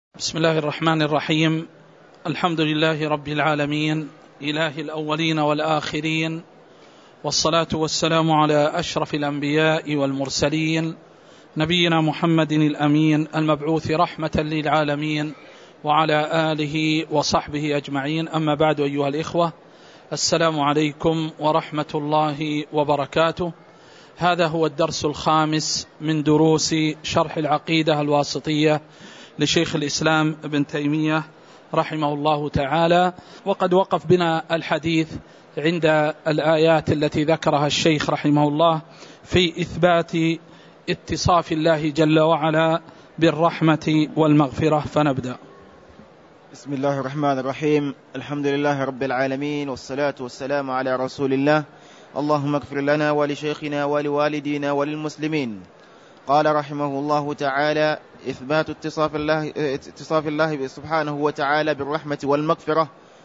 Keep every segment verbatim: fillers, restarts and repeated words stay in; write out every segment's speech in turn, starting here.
بسم الله الرحمن الرحيم. الحمد لله رب العالمين، إله الأولين والآخرين، والصلاة والسلام على أشرف الأنبياء والمرسلين، نبينا محمد الأمين المبعوث رحمة للعالمين، وعلى آله وصحبه أجمعين. أما بعد، أيها الإخوة، السلام عليكم ورحمة الله وبركاته. هذا هو الدرس الخامس من دروس شرح العقيدة الواسطية لشيخ الإسلام ابن تيمية رحمه الله تعالى، وقد وقف بنا الحديث عند الآيات التي ذكرها الشيخ رحمه الله في إثبات اتصاف الله جل وعلا بالرحمة والمغفرة. فنبدأ. بسم الله الرحمن الرحيم. الحمد لله رب العالمين، والصلاة والسلام على رسول الله. اللهم اغفر لنا ولشيخنا ولوالدينا وللمسلمين. قال رحمه الله تعالى: إثبات اتصاف الله, اتصاف الله سبحانه وتعالى بالرحمة والمغفرة.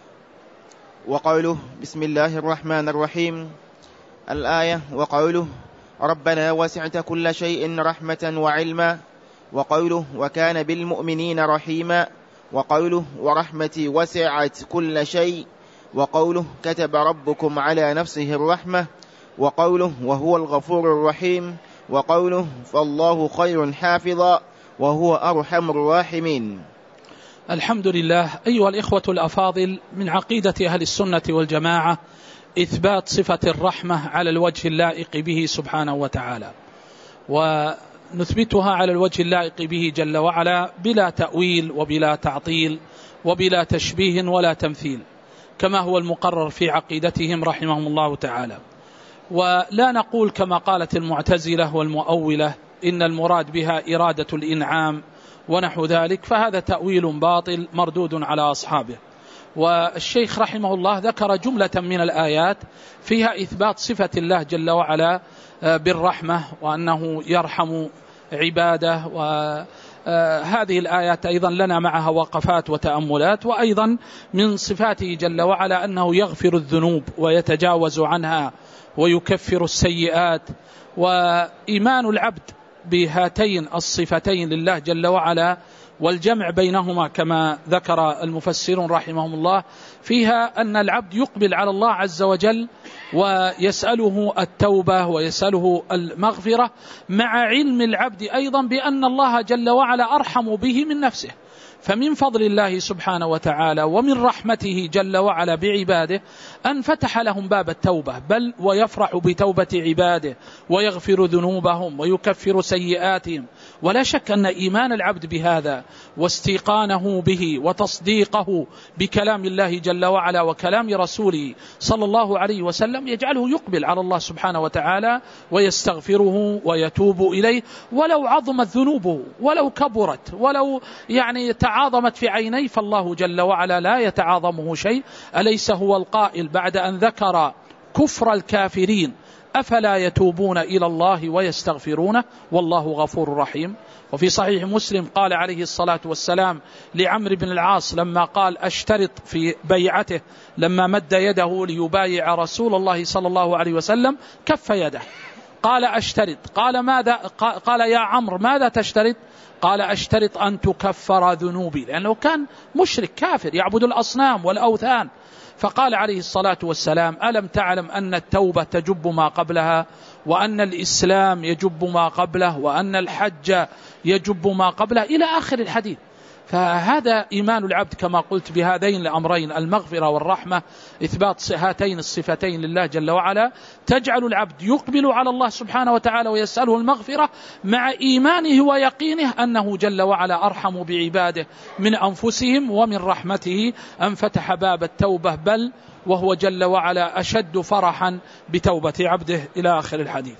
وقوله: بسم الله الرحمن الرحيم. الآية: وقوله: ربنا وسعت كل شيء رحمة وعلما. وقوله: وكان بالمؤمنين رحيما. وقوله: ورحمتي وسعت كل شيء. وقوله: كتب ربكم على نفسه الرحمة. وقوله: وهو الغفور الرحيم. وقوله: فالله خير حافظا وهو أرحم الراحمين. الحمد لله. أيها الإخوة الأفاضل، من عقيدة أهل السنة والجماعة إثبات صفة الرحمة على الوجه اللائق به سبحانه وتعالى، ونثبتها على الوجه اللائق به جل وعلا بلا تأويل وبلا تعطيل وبلا تشبيه ولا تمثيل، كما هو المقرر في عقيدتهم رحمهم الله تعالى. ولا نقول كما قالت المعتزلة والمؤولة إن المراد بها إرادة الإنعام ونحو ذلك، فهذا تأويل باطل مردود على أصحابه. والشيخ رحمه الله ذكر جملة من الآيات فيها إثبات صفة الله جل وعلا بالرحمة، وأنه يرحم عباده. وهذه الآيات أيضا لنا معها وقفات وتأملات. وأيضا من صفاته جل وعلا أنه يغفر الذنوب ويتجاوز عنها ويكفر السيئات. وإيمان العبد بهاتين الصفتين لله جل وعلا والجمع بينهما كما ذكر المفسرون رحمهم الله فيها أن العبد يقبل على الله عز وجل ويسأله التوبة ويسأله المغفرة، مع علم العبد أيضا بأن الله جل وعلا أرحم به من نفسه. فمن فضل الله سبحانه وتعالى ومن رحمته جل وعلا بعباده أن فتح لهم باب التوبة، بل ويفرح بتوبة عباده ويغفر ذنوبهم ويكفر سيئاتهم. ولا شك أن إيمان العبد بهذا واستيقانه به وتصديقه بكلام الله جل وعلا وكلام رسوله صلى الله عليه وسلم يجعله يقبل على الله سبحانه وتعالى ويستغفره ويتوب إليه، ولو عظمت ذنوبه ولو كبرت ولو يعني تعاظمت في عينيه، فالله جل وعلا لا يتعاظمه شيء. أليس هو القائل بعد أن ذكر كفر الكافرين: أفلا يتوبون إلى الله ويستغفرونه والله غفور رحيم؟ وفي صحيح مسلم قال عليه الصلاة والسلام لعمرو بن العاص لما قال أشترط في بيعته، لما مد يده ليبايع رسول الله صلى الله عليه وسلم كف يده، قال أشترط. قال ماذا؟ قال يا عمرو ماذا تشترط؟ قال أشترط أن تكفر ذنوبي، لأنه كان مشرك كافر يعبد الأصنام والأوثان. فقال عليه الصلاة والسلام: ألم تعلم أن التوبة تجب ما قبلها، وأن الإسلام يجب ما قبله، وأن الحج يجب ما قبله، إلى آخر الحديث. فهذا إيمان العبد كما قلت بهذين الأمرين، المغفرة والرحمة، إثبات هاتين الصفتين لله جل وعلا تجعل العبد يقبل على الله سبحانه وتعالى ويسأله المغفرة، مع إيمانه ويقينه أنه جل وعلا أرحم بعباده من أنفسهم، ومن رحمته أن فتح باب التوبة، بل وهو جل وعلا أشد فرحا بتوبة عبده، إلى آخر الحديث.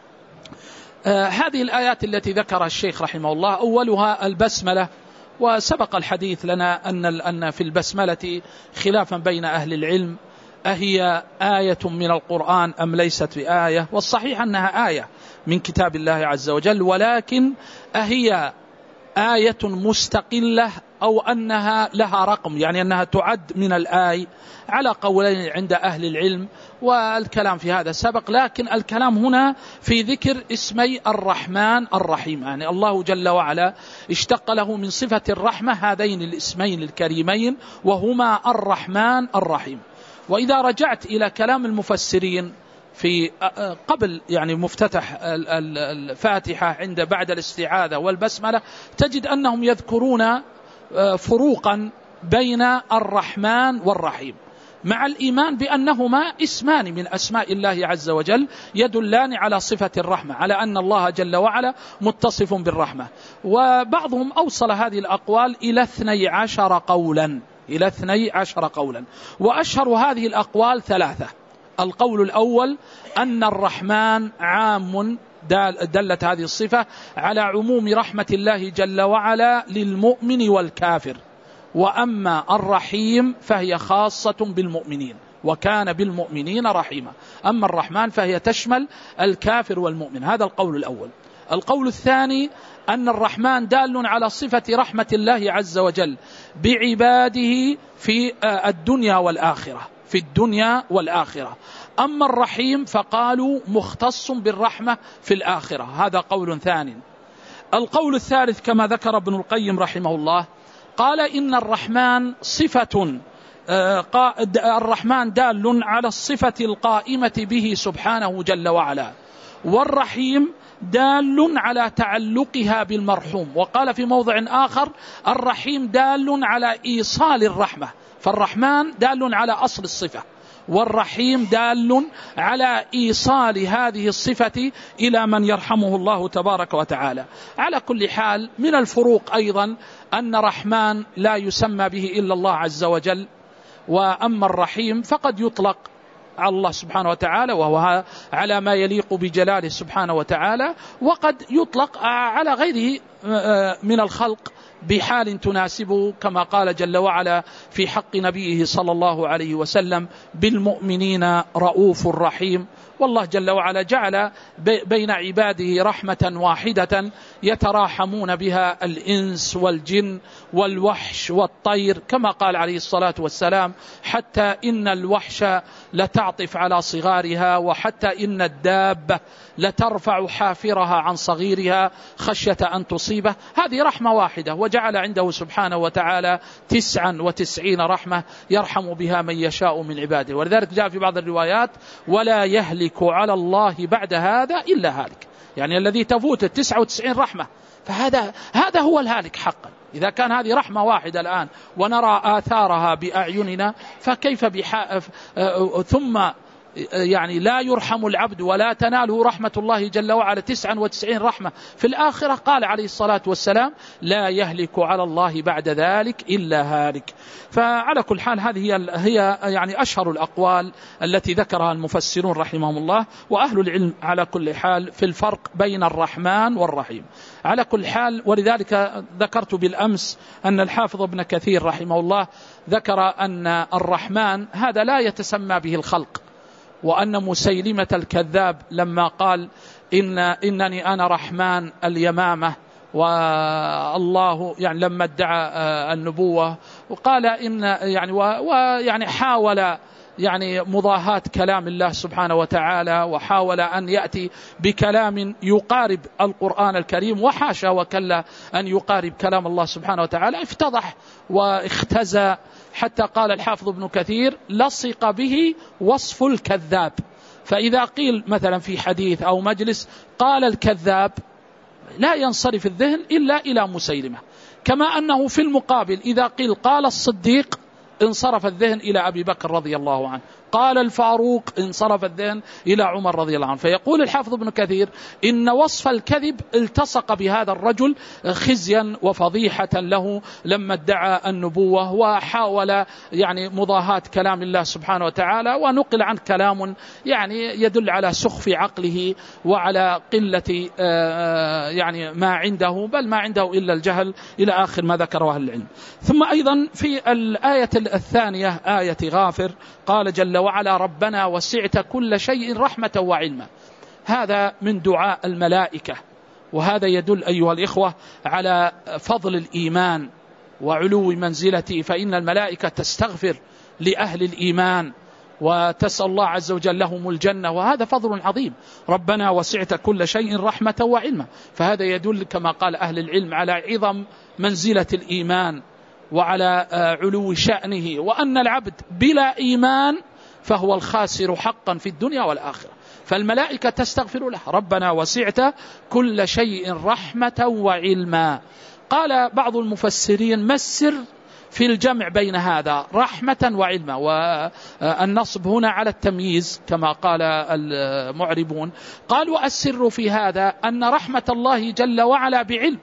آه هذه الآيات التي ذكرها الشيخ رحمه الله أولها البسملة. وسبق الحديث لنا أن أن في البسملة خلافا بين أهل العلم: أهي آية من القرآن أم ليست بآية؟ والصحيح أنها آية من كتاب الله عز وجل، ولكن أهي آية مستقلة أو أنها لها رقم، يعني أنها تعد من الآي، على قولين عند أهل العلم، والكلام في هذا سبق. لكن الكلام هنا في ذكر اسمي الرحمن الرحيم، يعني الله جل وعلا اشتق له من صفة الرحمة هذين الاسمين الكريمين، وهما الرحمن الرحيم. وإذا رجعت إلى كلام المفسرين في قبل يعني مفتتح الفاتحة عند بعد الاستعاذة والبسملة، تجد أنهم يذكرون فروقا بين الرحمن والرحيم، مع الإيمان بأنهما اسمان من أسماء الله عز وجل يدلان على صفة الرحمة، على أن الله جل وعلا متصف بالرحمة. وبعضهم أوصل هذه الأقوال إلى اثني عشر قولا إلى اثني عشر قولا وأشهر هذه الأقوال ثلاثة. القول الأول أن الرحمن عام، دلت هذه الصفة على عموم رحمة الله جل وعلا للمؤمن والكافر، وأما الرحيم فهي خاصة بالمؤمنين، وكان بالمؤمنين رحيما. أما الرحمن فهي تشمل الكافر والمؤمن. هذا القول الأول. القول الثاني أن الرحمن دال على صفة رحمة الله عز وجل بعباده في الدنيا والآخرة في الدنيا والآخرة. أما الرحيم فقالوا مختص بالرحمة في الآخرة. هذا قول ثاني. القول الثالث كما ذكر ابن القيم رحمه الله، قال إن الرحمن صفة الرحمن دال على الصفة القائمة به سبحانه جل وعلا، والرحيم دال على تعلقها بالمرحوم. وقال في موضع آخر الرحيم دال على إيصال الرحمة، فالرحمن دال على أصل الصفة، والرحيم دال على إيصال هذه الصفة إلى من يرحمه الله تبارك وتعالى. على كل حال من الفروق أيضا أن رحمن لا يسمى به إلا الله عز وجل، وأما الرحيم فقد يطلق على الله سبحانه وتعالى وهو على ما يليق بجلاله سبحانه وتعالى، وقد يطلق على غيره من الخلق بحال تناسبه، كما قال جل وعلا في حق نبيه صلى الله عليه وسلم بالمؤمنين رؤوف رحيم. والله جل وعلا جعل بين عباده رحمة واحدة يتراحمون بها الإنس والجن والوحش والطير، كما قال عليه الصلاة والسلام حتى إن الوحش لتعطف على صغارها، وحتى إن الدابة لترفع حافرها عن صغيرها خشية أن تصيبه. هذه رحمة واحدة، وجعل عنده سبحانه وتعالى تسعا وتسعين رحمة يرحم بها من يشاء من عباده. ولذلك جاء في بعض الروايات ولا يهلك على الله بعد هذا إلا هالك، يعني الذي تفوت التسعة وتسعين رحمة، فهذا هذا هو الهالك حقا. إذا كان هذه رحمة واحدة الآن ونرى آثارها بأعيننا، فكيف بحا... ثم يعني لا يرحم العبد ولا تناله رحمة الله جل وعلا تسعا وتسعين رحمة في الآخرة. قال عليه الصلاة والسلام لا يهلك على الله بعد ذلك إلا هالك. فعلى كل حال هذه هي يعني أشهر الأقوال التي ذكرها المفسرون رحمهم الله وأهل العلم على كل حال في الفرق بين الرحمن والرحيم. على كل حال ولذلك ذكرت بالأمس أن الحافظ ابن كثير رحمه الله ذكر أن الرحمن هذا لا يتسمى به الخلق، وأن مسيلمة الكذاب لما قال إن إنني أنا رحمن اليمامة، والله يعني لما ادعى النبوة وقال إن يعني ويعني حاول يعني مضاهاة كلام الله سبحانه وتعالى، وحاول أن يأتي بكلام يقارب القرآن الكريم، وحاشا وكلا أن يقارب كلام الله سبحانه وتعالى، افتضح واختزى حتى قال الحافظ ابن كثير لصق به وصف الكذاب. فإذا قيل مثلا في حديث أو مجلس قال الكذاب لا ينصرف الذهن إلا إلى مسيلمة، كما أنه في المقابل إذا قيل قال الصديق انصرف الذهن إلى أبي بكر رضي الله عنه، قال الفاروق انصرف الذهن إلى عمر رضي الله عنه. فيقول الحافظ ابن كثير إن وصف الكذب التصق بهذا الرجل خزيا وفضيحة له لما ادعى النبوة، وحاول يعني مضاهاة كلام الله سبحانه وتعالى، ونقل عن كلام يعني يدل على سخف عقله وعلى قلة يعني ما عنده، بل ما عنده إلا الجهل، إلى آخر ما ذكره أهل العلم. ثم أيضا في الآية الثانية آية غافر قال جل وعلا ربنا وسعت كل شيء رحمة وعلما. هذا من دعاء الملائكة، وهذا يدل أيها الإخوة على فضل الإيمان وعلو منزلته، فإن الملائكة تستغفر لأهل الإيمان وتسأل الله عز وجل لهم الجنة، وهذا فضل عظيم. ربنا وسعت كل شيء رحمة وعلما، فهذا يدل كما قال أهل العلم على عظم منزلة الإيمان وعلى علو شأنه، وأن العبد بلا إيمان فهو الخاسر حقا في الدنيا والآخرة. فالملائكة تستغفر له، ربنا وسعت كل شيء رحمة وعلما. قال بعض المفسرين ما السر في الجمع بين هذا رحمة وعلما، والنصب هنا على التمييز كما قال المعربون. قالوا السر في هذا أن رحمة الله جل وعلا بعلم،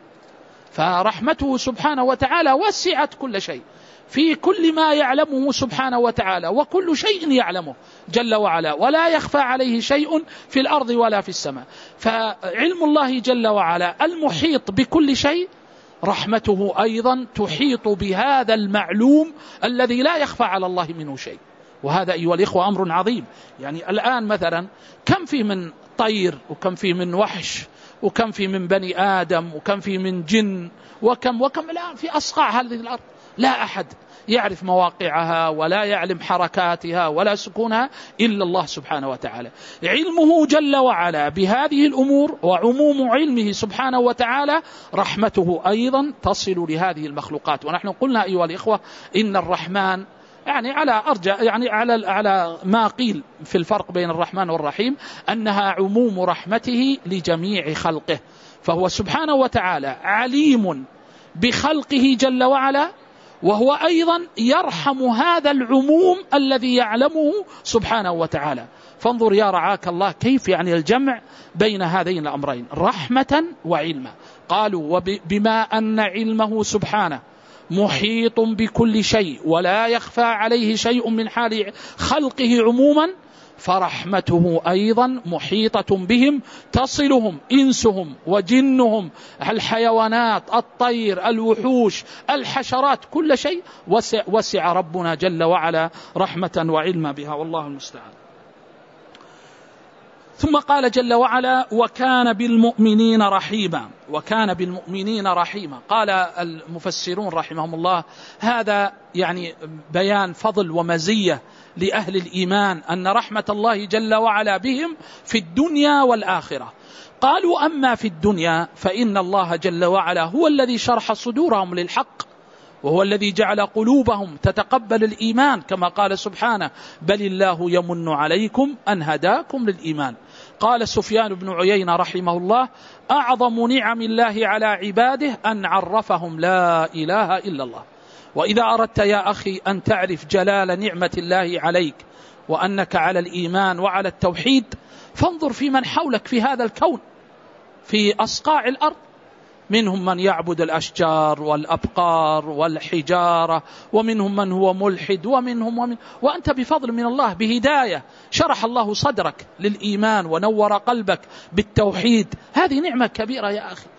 فرحمته سبحانه وتعالى وسعت كل شيء في كل ما يعلمه سبحانه وتعالى، وكل شيء يعلمه جل وعلا، ولا يخفى عليه شيء في الأرض ولا في السماء. فعلم الله جل وعلا المحيط بكل شيء، رحمته أيضا تحيط بهذا المعلوم الذي لا يخفى على الله منه شيء. وهذا أيها الإخوة أمر عظيم. يعني الآن مثلا كم في من طير، وكم في من وحش، وكم في من بني آدم، وكم في من جن، وكم وكم الآن في أصقاع هذه الأرض، لا أحد يعرف مواقعها ولا يعلم حركاتها ولا سكونها إلا الله سبحانه وتعالى. علمه جل وعلا بهذه الأمور وعموم علمه سبحانه وتعالى، رحمته أيضا تصل لهذه المخلوقات. ونحن قلنا أيها الإخوة إن الرحمن يعني على أرجع يعني على على ما قيل في الفرق بين الرحمن والرحيم أنها عموم رحمته لجميع خلقه، فهو سبحانه وتعالى عليم بخلقه جل وعلا، وهو أيضا يرحم هذا العموم الذي يعلمه سبحانه وتعالى. فانظر يا رعاك الله كيف يعني الجمع بين هذين الأمرين رحمة وعلما. قالوا وبما أن علمه سبحانه محيط بكل شيء ولا يخفى عليه شيء من حال خلقه عموما، فرحمته أيضا محيطة بهم تصلهم إنسهم وجنهم، الحيوانات، الطير، الوحوش، الحشرات، كل شيء وسع, وسع ربنا جل وعلا رحمة وعلما بها، والله المستعان. ثم قال جل وعلا وكان بالمؤمنين رحيما، وكان بالمؤمنين رحيما. قال المفسرون رحمهم الله هذا يعني بيان فضل ومزية لأهل الإيمان، أن رحمة الله جل وعلا بهم في الدنيا والآخرة. قالوا أما في الدنيا فإن الله جل وعلا هو الذي شرح صدورهم للحق، وهو الذي جعل قلوبهم تتقبل الإيمان، كما قال سبحانه بل الله يمن عليكم أن هداكم للإيمان. قال سفيان بن عيينة رحمه الله أعظم نعم الله على عباده أن عرفهم لا إله إلا الله. وإذا أردت يا أخي أن تعرف جلال نعمة الله عليك وأنك على الإيمان وعلى التوحيد، فانظر في من حولك في هذا الكون في أصقاع الأرض، منهم من يعبد الأشجار والأبقار والحجارة، ومنهم من هو ملحد، ومنهم ومن وأنت بفضل من الله بهداية شرح الله صدرك للإيمان ونور قلبك بالتوحيد. هذه نعمة كبيرة يا أخي،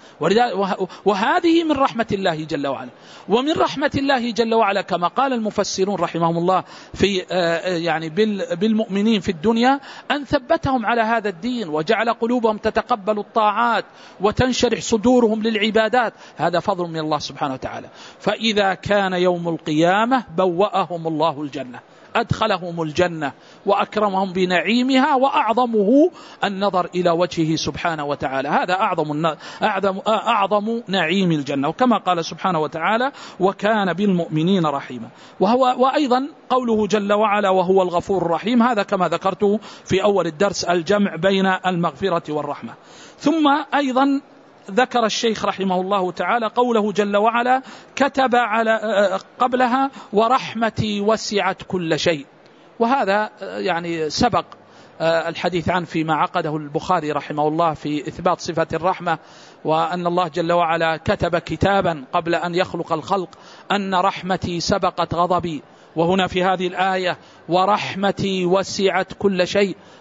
وهذه من رحمة الله جل وعلا. ومن رحمة الله جل وعلا كما قال المفسرون رحمهم الله في يعني بالمؤمنين في الدنيا أن ثبتهم على هذا الدين وجعل قلوبهم تتقبل الطاعات وتنشرح صدورهم للعبادات. هذا فضل من الله سبحانه وتعالى. فإذا كان يوم القيامة بوأهم الله الجنة، أدخلهم الجنة وأكرمهم بنعيمها، وأعظمه النظر إلى وجهه سبحانه وتعالى. هذا أعظم أعظم أعظم نعيم الجنة. وكما قال سبحانه وتعالى وكان بالمؤمنين رحيما. وهو وأيضا قوله جل وعلا وهو الغفور الرحيم، هذا كما ذكرته في أول الدرس الجمع بين المغفرة والرحمة. ثم أيضا ذكر الشيخ رحمه الله تعالى قوله جل وعلا كتب على قبلها ورحمتي وسعت كل شيء، وهذا يعني سبق الحديث عنه فيما عقده البخاري رحمه الله في إثبات صفة الرحمة، وأن الله جل وعلا كتب كتابا قبل أن يخلق الخلق أن رحمتي سبقت غضبي. وهنا في هذه الآية ورحمتي وسعت كل شيء،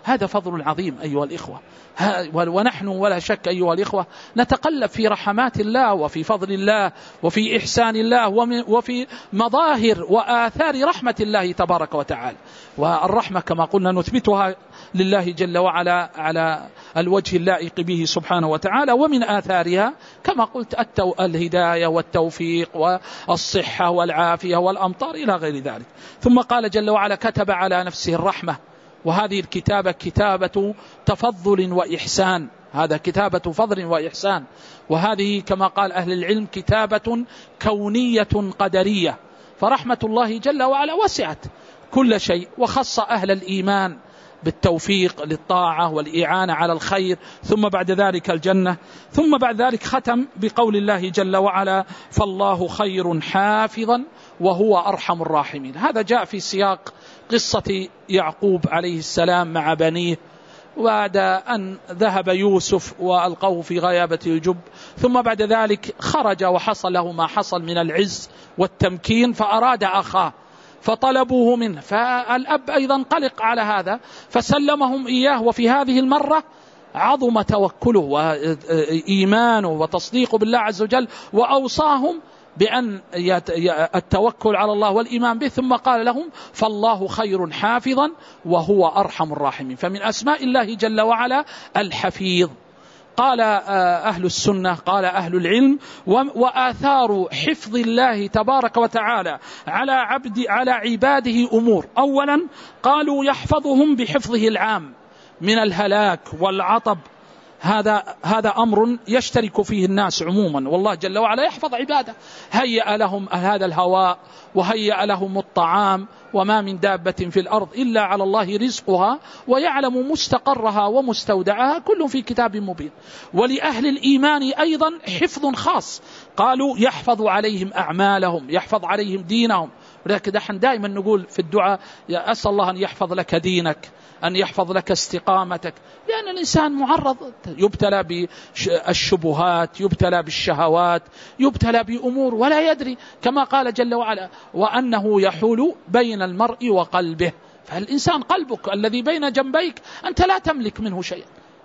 هذا فضل عظيم أيها الإخوة. ونحن ولا شك أيها الإخوة نتقلب في رحمات الله وفي فضل الله وفي إحسان الله وفي مظاهر وآثار رحمة الله تبارك وتعالى. والرحمة كما قلنا نثبتها لله جل وعلا على الوجه اللائق به سبحانه وتعالى، ومن آثارها كما قلت التو... الهداية والتوفيق والصحة والعافية والأمطار إلى غير ذلك. ثم قال جل وعلا كتب على نفسه الرحمة، وهذه الكتابة كتابة تفضل وإحسان، هذا كتابة فضل وإحسان. وهذه كما قال أهل العلم كتابة كونية قدرية، فرحمة الله جل وعلا وسعت كل شيء، وخص أهل الإيمان بالتوفيق للطاعة والإعانة على الخير، ثم بعد ذلك الجنة. ثم بعد ذلك ختم بقول الله جل وعلا فالله خير حافظا وهو أرحم الراحمين. هذا جاء في سياق قصة يعقوب عليه السلام مع بنيه بعد أن ذهب يوسف وألقوه في غيابة الجب، ثم بعد ذلك خرج وحصل له ما حصل من العز والتمكين، فأراد أخاه فطلبوه منه، فالأب أيضا قلق على هذا فسلمهم إياه. وفي هذه المرة عظم توكله وإيمانه وتصديقه بالله عز وجل، وأوصاهم بأن التوكل على الله والإيمان به، ثم قال لهم فالله خير حافظا وهو أرحم الراحمين. فمن أسماء الله جل وعلا الحفيظ. قال أهل السنة قال أهل العلم وآثار حفظ الله تبارك وتعالى على عبد على عباده أمور. أولا قالوا يحفظهم بحفظه العام من الهلاك والعطب، هذا هذا أمر يشترك فيه الناس عموما، والله جل وعلا يحفظ عباده، هيأ لهم هذا الهواء وهيأ لهم الطعام، وما من دابة في الأرض إلا على الله رزقها ويعلم مستقرها ومستودعها كل في كتاب مبين. ولأهل الإيمان أيضا حفظ خاص، قالوا يحفظ عليهم أعمالهم، يحفظ عليهم دينهم. ولكن نحن دائما نقول في الدعاء يا أسأل الله أن يحفظ لك دينك، أن يحفظ لك استقامتك، لأن الإنسان معرض يبتلى بالشبهات، يبتلى بالشهوات، يبتلى بأمور ولا يدري، كما قال جل وعلا وأنه يحول بين المرء وقلبه. فالإنسان قلبك الذي بين جنبيك أنت لا تملك منه شيئا،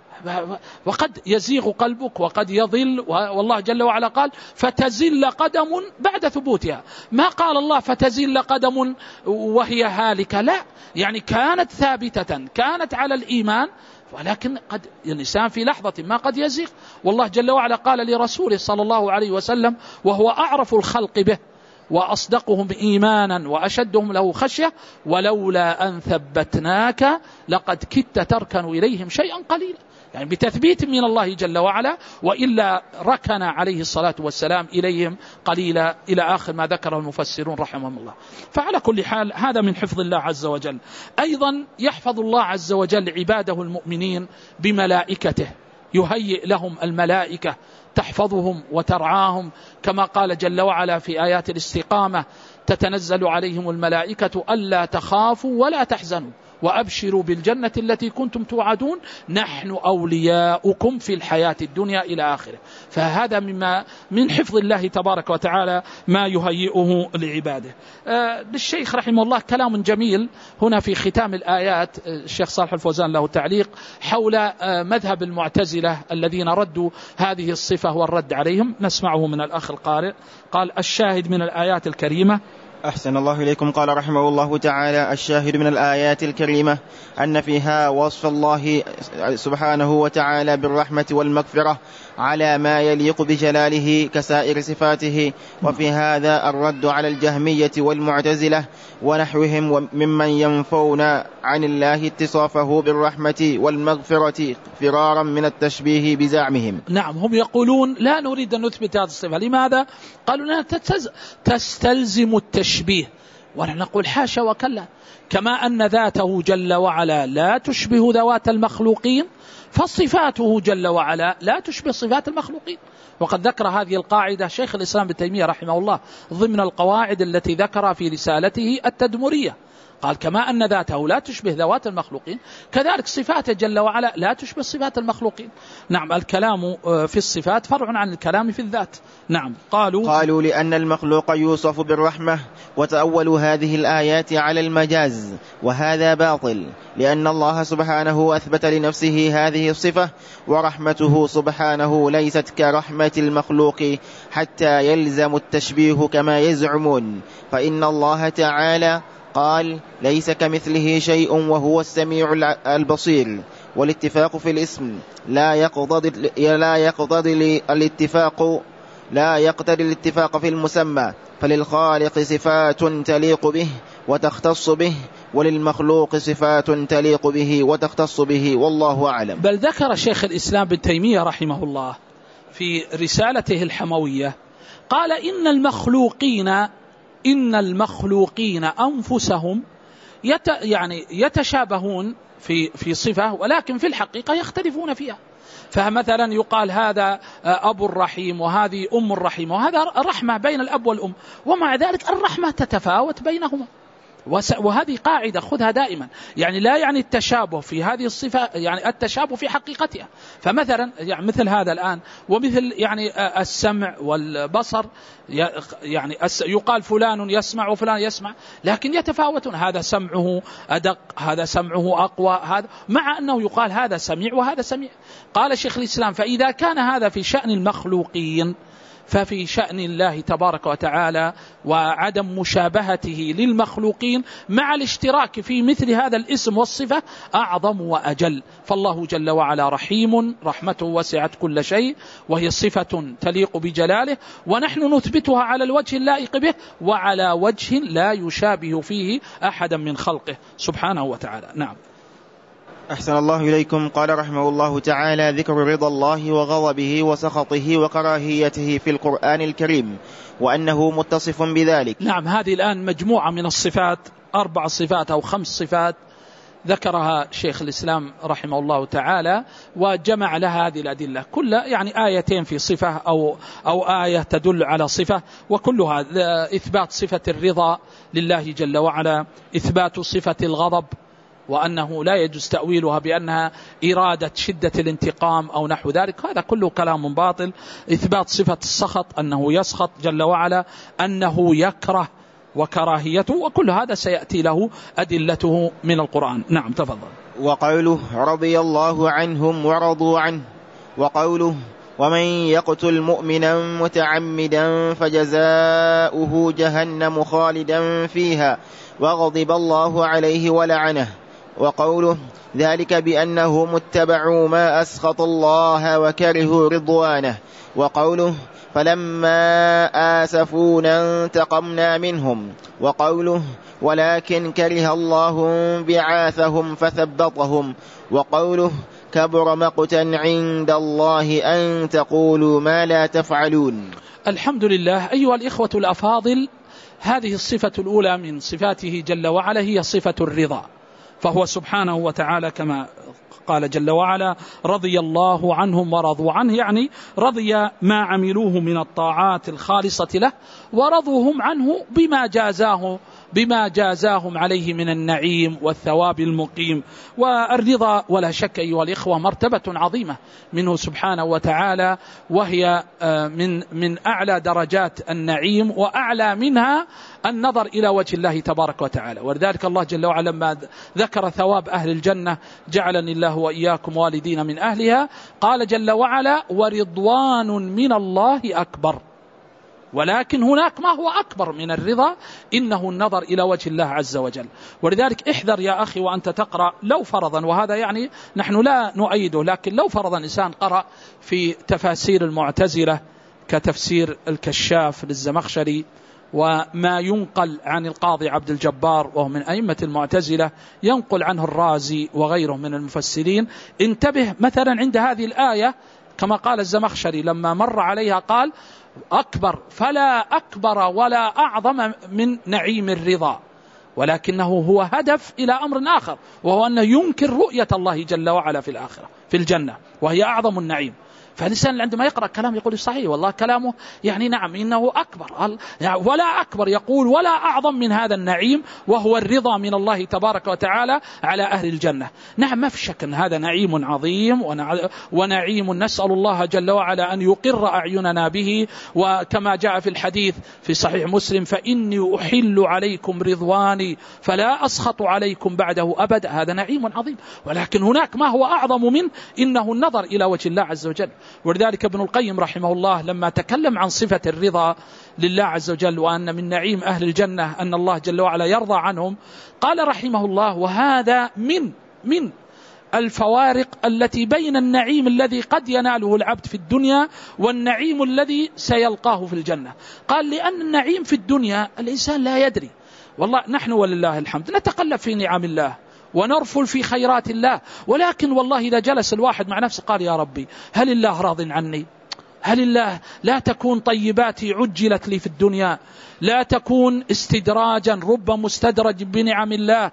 وقد يزيغ قلبك وقد يضل، والله جل وعلا قال فتزل قدم بعد ثبوتها. ما قال الله فتزل قدم وهي هالكة، لا، يعني كانت ثابتة، كانت على الإيمان، ولكن قد الإنسان في لحظة ما قد يزيغ. والله جل وعلا قال لرسوله صلى الله عليه وسلم وهو أعرف الخلق به وأصدقهم إيمانا وأشدهم له خشية ولولا أن ثبتناك لقد كدت تركن إليهم شيئا قليلا، يعني بتثبيت من الله جل وعلا، وإلا ركن عليه الصلاة والسلام إليهم قليلا، إلى آخر ما ذكره المفسرون رحمهم الله. فعلى كل حال هذا من حفظ الله عز وجل. أيضا يحفظ الله عز وجل عباده المؤمنين بملائكته، يهيئ لهم الملائكة تحفظهم وترعاهم، كما قال جل وعلا في آيات الاستقامة تتنزل عليهم الملائكة ألا تخافوا ولا تحزنوا وأبشروا بالجنة التي كنتم توعدون نحن أولياؤكم في الحياة الدنيا إلى آخره. فهذا مما من حفظ الله تبارك وتعالى ما يهيئه لعباده. آه للشيخ رحمه الله كلام جميل هنا في ختام الآيات، الشيخ صالح الفوزان له تعليق حول آه مذهب المعتزلة الذين ردوا هذه الصفة والرد عليهم. نسمعه من الأخ القارئ. قال الشاهد من الآيات الكريمة. أحسن الله إليكم. قال رحمه الله تعالى الشاهد من الآيات الكريمة أن فيها وصف الله سبحانه وتعالى بالرحمة والمغفرة على ما يليق بجلاله كسائر صفاته، وفي هذا الرد على الجهمية والمعتزلة ونحوهم ممن ينفون عن الله اتصافه بالرحمة والمغفرة فرارا من التشبيه بزعمهم. نعم، هم يقولون لا نريد أن نثبت هذه الصفة. لماذا؟ قالوا لنا تستلزم التشبيه، ونحن نقول حاشا وكلا، كما أن ذاته جل وعلا لا تشبه ذوات المخلوقين فصفاته جل وعلا لا تشبه صفات المخلوقين. وقد ذكر هذه القاعدة شيخ الإسلام ابن تيمية رحمه الله ضمن القواعد التي ذكر في رسالته التدمرية، قال كما أن ذاته لا تشبه ذوات المخلوقين كذلك صفاته جل وعلا لا تشبه صفات المخلوقين. نعم، الكلام في الصفات فرع عن الكلام في الذات. نعم. قالوا قالوا لأن المخلوق يوصف بالرحمة، وتأولوا هذه الآيات على المجاز، وهذا باطل، لأن الله سبحانه أثبت لنفسه هذه الصفة، ورحمته سبحانه ليست كرحمة المخلوق حتى يلزم التشبيه كما يزعمون، فإن الله تعالى قال ليس كمثله شيء وهو السميع البصير. والاتفاق في الاسم لا يقتضي لا يقتضي الاتفاق لا يقتضي الاتفاق في المسمى، فللخالق صفات تليق به وتختص به، وللمخلوق صفات تليق به وتختص به، والله أعلم. بل ذكر شيخ الإسلام ابن تيمية رحمه الله في رسالته الحموية قال إن المخلوقين إن المخلوقين أنفسهم يت يعني يتشابهون في في صفة، ولكن في الحقيقة يختلفون فيها. فمثلا يقال هذا أبو الرحيم وهذه أم الرحيم، وهذا رحمة بين الأب والأم، ومع ذلك الرحمة تتفاوت بينهما. وهذه قاعدة خذها دائما، يعني لا يعني التشابه في هذه الصفة، يعني التشابه في حقيقتها. فمثلا يعني مثل هذا الآن، ومثل يعني السمع والبصر، يعني يقال فلان يسمع وفلان يسمع، لكن يتفاوتون، هذا سمعه أدق، هذا سمعه أقوى، هذا مع أنه يقال هذا سميع وهذا سميع. قال شيخ الإسلام فإذا كان هذا في شأن المخلوقين، ففي شأن الله تبارك وتعالى وعدم مشابهته للمخلوقين مع الاشتراك في مثل هذا الاسم والصفة أعظم وأجل. فالله جل وعلا رحيم، رحمته وسعت كل شيء، وهي صفة تليق بجلاله، ونحن نثبتها على الوجه اللائق به وعلى وجه لا يشابه فيه أحدا من خلقه سبحانه وتعالى. نعم. أحسن الله إليكم. قال رحمه الله تعالى: ذكر رضا الله وغضبه وسخطه وكراهيته في القرآن الكريم، وأنه متصف بذلك. نعم، هذه الآن مجموعة من الصفات، أربع صفات أو خمس صفات ذكرها شيخ الإسلام رحمه الله تعالى، وجمع لها هذه الأدلة كلها، يعني آيتين في صفة أو, أو آية تدل على صفة، وكلها إثبات صفة الرضا لله جل وعلا، إثبات صفة الغضب وأنه لا يجوز تأويلها بأنها إرادة شدة الانتقام أو نحو ذلك، هذا كله كلام باطل. إثبات صفة السخط، أنه يسخط جل وعلا، أنه يكره وكراهيته، وكل هذا سيأتي له أدلته من القرآن. نعم تفضل. وقوله رضي الله عنهم ورضوا عنه، وقوله ومن يقتل مؤمنا متعمدا فجزاؤه جهنم خالدا فيها وغضب الله عليه ولعنه، وقوله ذلك بأنهم اتبعوا ما أسخط الله وكرهوا رضوانه، وقوله فلما آسفونا انتقمنا منهم، وقوله ولكن كره الله بعاثهم فثبطهم، وقوله كبر مقتا عند الله أن تقولوا ما لا تفعلون. الحمد لله. أيها الإخوة الأفاضل، هذه الصفة الأولى من صفاته جل وعلا هي صفة الرضا، فهو سبحانه وتعالى كما قال جل وعلا رضي الله عنهم ورضوا عنه، يعني رضي ما عملوه من الطاعات الخالصة له، ورضوهم عنه بما جازاه بما جازاهم عليه من النعيم والثواب المقيم. والرضا ولا شك أيها الإخوة مرتبة عظيمة منه سبحانه وتعالى، وهي من من أعلى درجات النعيم، وأعلى منها النظر إلى وجه الله تبارك وتعالى. ولذلك الله جل وعلا لما ذكر ثواب أهل الجنة جعلني الله وإياكم والدين من أهلها، قال جل وعلا ورضوان من الله أكبر. ولكن هناك ما هو أكبر من الرضا، إنه النظر إلى وجه الله عز وجل. ولذلك احذر يا أخي وأنت تقرأ، لو فرضا، وهذا يعني نحن لا نؤيده، لكن لو فرضا إنسان قرأ في تفاسير المعتزلة كتفسير الكشاف للزمخشري، وما ينقل عن القاضي عبد الجبار وهو من أئمة المعتزلة، ينقل عنه الرازي وغيره من المفسرين، انتبه مثلا عند هذه الآية كما قال الزمخشري لما مر عليها قال أكبر، فلا أكبر ولا أعظم من نعيم الرضا، ولكنه هو هدف إلى أمر آخر، وهو أنه ينكر رؤية الله جل وعلا في الآخرة في الجنة، وهي أعظم النعيم. فالإنسان عندما يقرأ كلام يقول صحيح والله كلامه يعني نعم إنه أكبر، ولا أكبر يقول ولا أعظم من هذا النعيم، وهو الرضا من الله تبارك وتعالى على أهل الجنة. نعم ما في شك أن هذا نعيم عظيم ونعيم نسأل الله جل وعلا أن يقر أعيننا به. وكما جاء في الحديث في صحيح مسلم: فإني أحل عليكم رضواني فلا أسخط عليكم بعده أبدا. هذا نعيم عظيم، ولكن هناك ما هو أعظم منه، إنه النظر إلى وجه الله عز وجل. ولذلك ابن القيم رحمه الله لما تكلم عن صفة الرضا لله عز وجل، وأن من نعيم أهل الجنة أن الله جل وعلا يرضى عنهم، قال رحمه الله: وهذا من من الفوارق التي بين النعيم الذي قد يناله العبد في الدنيا والنعيم الذي سيلقاه في الجنة. قال: لأن النعيم في الدنيا الإنسان لا يدري، والله نحن ولله الحمد نتقلب في نعم الله ونرفل في خيرات الله، ولكن والله إذا جلس الواحد مع نفسه قال: يا ربي هل الله راض عني؟ هل الله لا تكون طيباتي عجلت لي في الدنيا؟ لا تكون استدراجا، رب مستدرج بنعم الله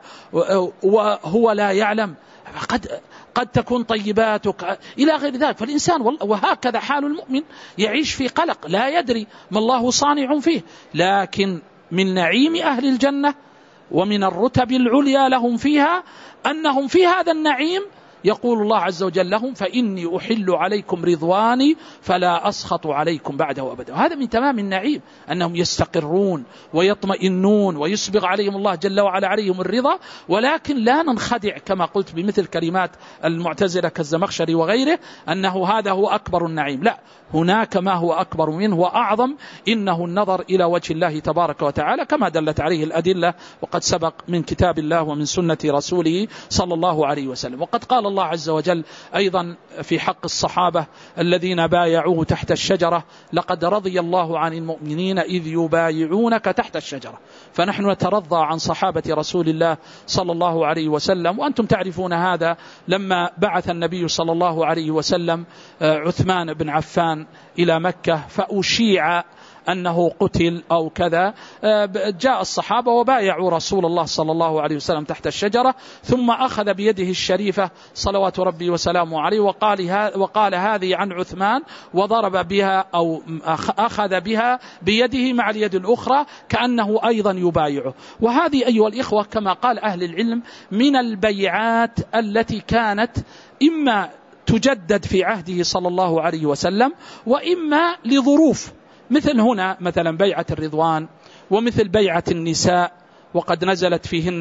وهو لا يعلم، قد قد تكون طيباتك إلى غير ذلك. فالإنسان وهكذا حال المؤمن، يعيش في قلق لا يدري ما الله صانع فيه. لكن من نعيم أهل الجنة ومن الرتب العليا لهم فيها أنهم في هذا النعيم يقول الله عز وجل لهم: فإني أحل عليكم رضواني فلا أسخط عليكم بعده أبدا. هذا من تمام النعيم، أنهم يستقرون ويطمئنون ويسبغ عليهم الله جل وعلا عليهم الرضا. ولكن لا ننخدع كما قلت بمثل كلمات المعتزلة كالزمخشري وغيره أنه هذا هو أكبر النعيم. لا، هناك ما هو أكبر منه وأعظم، إنه النظر إلى وجه الله تبارك وتعالى كما دلت عليه الأدلة، وقد سبق من كتاب الله ومن سنة رسوله صلى الله عليه وسلم. وقد قال الله عز وجل أيضا في حق الصحابة الذين بايعوه تحت الشجرة: لقد رضي الله عن المؤمنين إذ يبايعونك تحت الشجرة. فنحن نترضى عن صحابة رسول الله صلى الله عليه وسلم، وأنتم تعرفون هذا لما بعث النبي صلى الله عليه وسلم عثمان بن عفان إلى مكة فأشيع أنه قتل أو كذا، جاء الصحابة وبايعوا رسول الله صلى الله عليه وسلم تحت الشجرة، ثم أخذ بيده الشريفة صلوات ربي وسلامه عليه وقال, وقال هذه عن عثمان، وضرب بها أو أخذ بها بيده مع اليد الأخرى كأنه أيضا يبايعه. وهذه أيها الإخوة كما قال أهل العلم من البيعات التي كانت إما تجدد في عهده صلى الله عليه وسلم وإما لظروف، مثل هنا مثلا بيعة الرضوان، ومثل بيعة النساء، وقد نزلت فيهن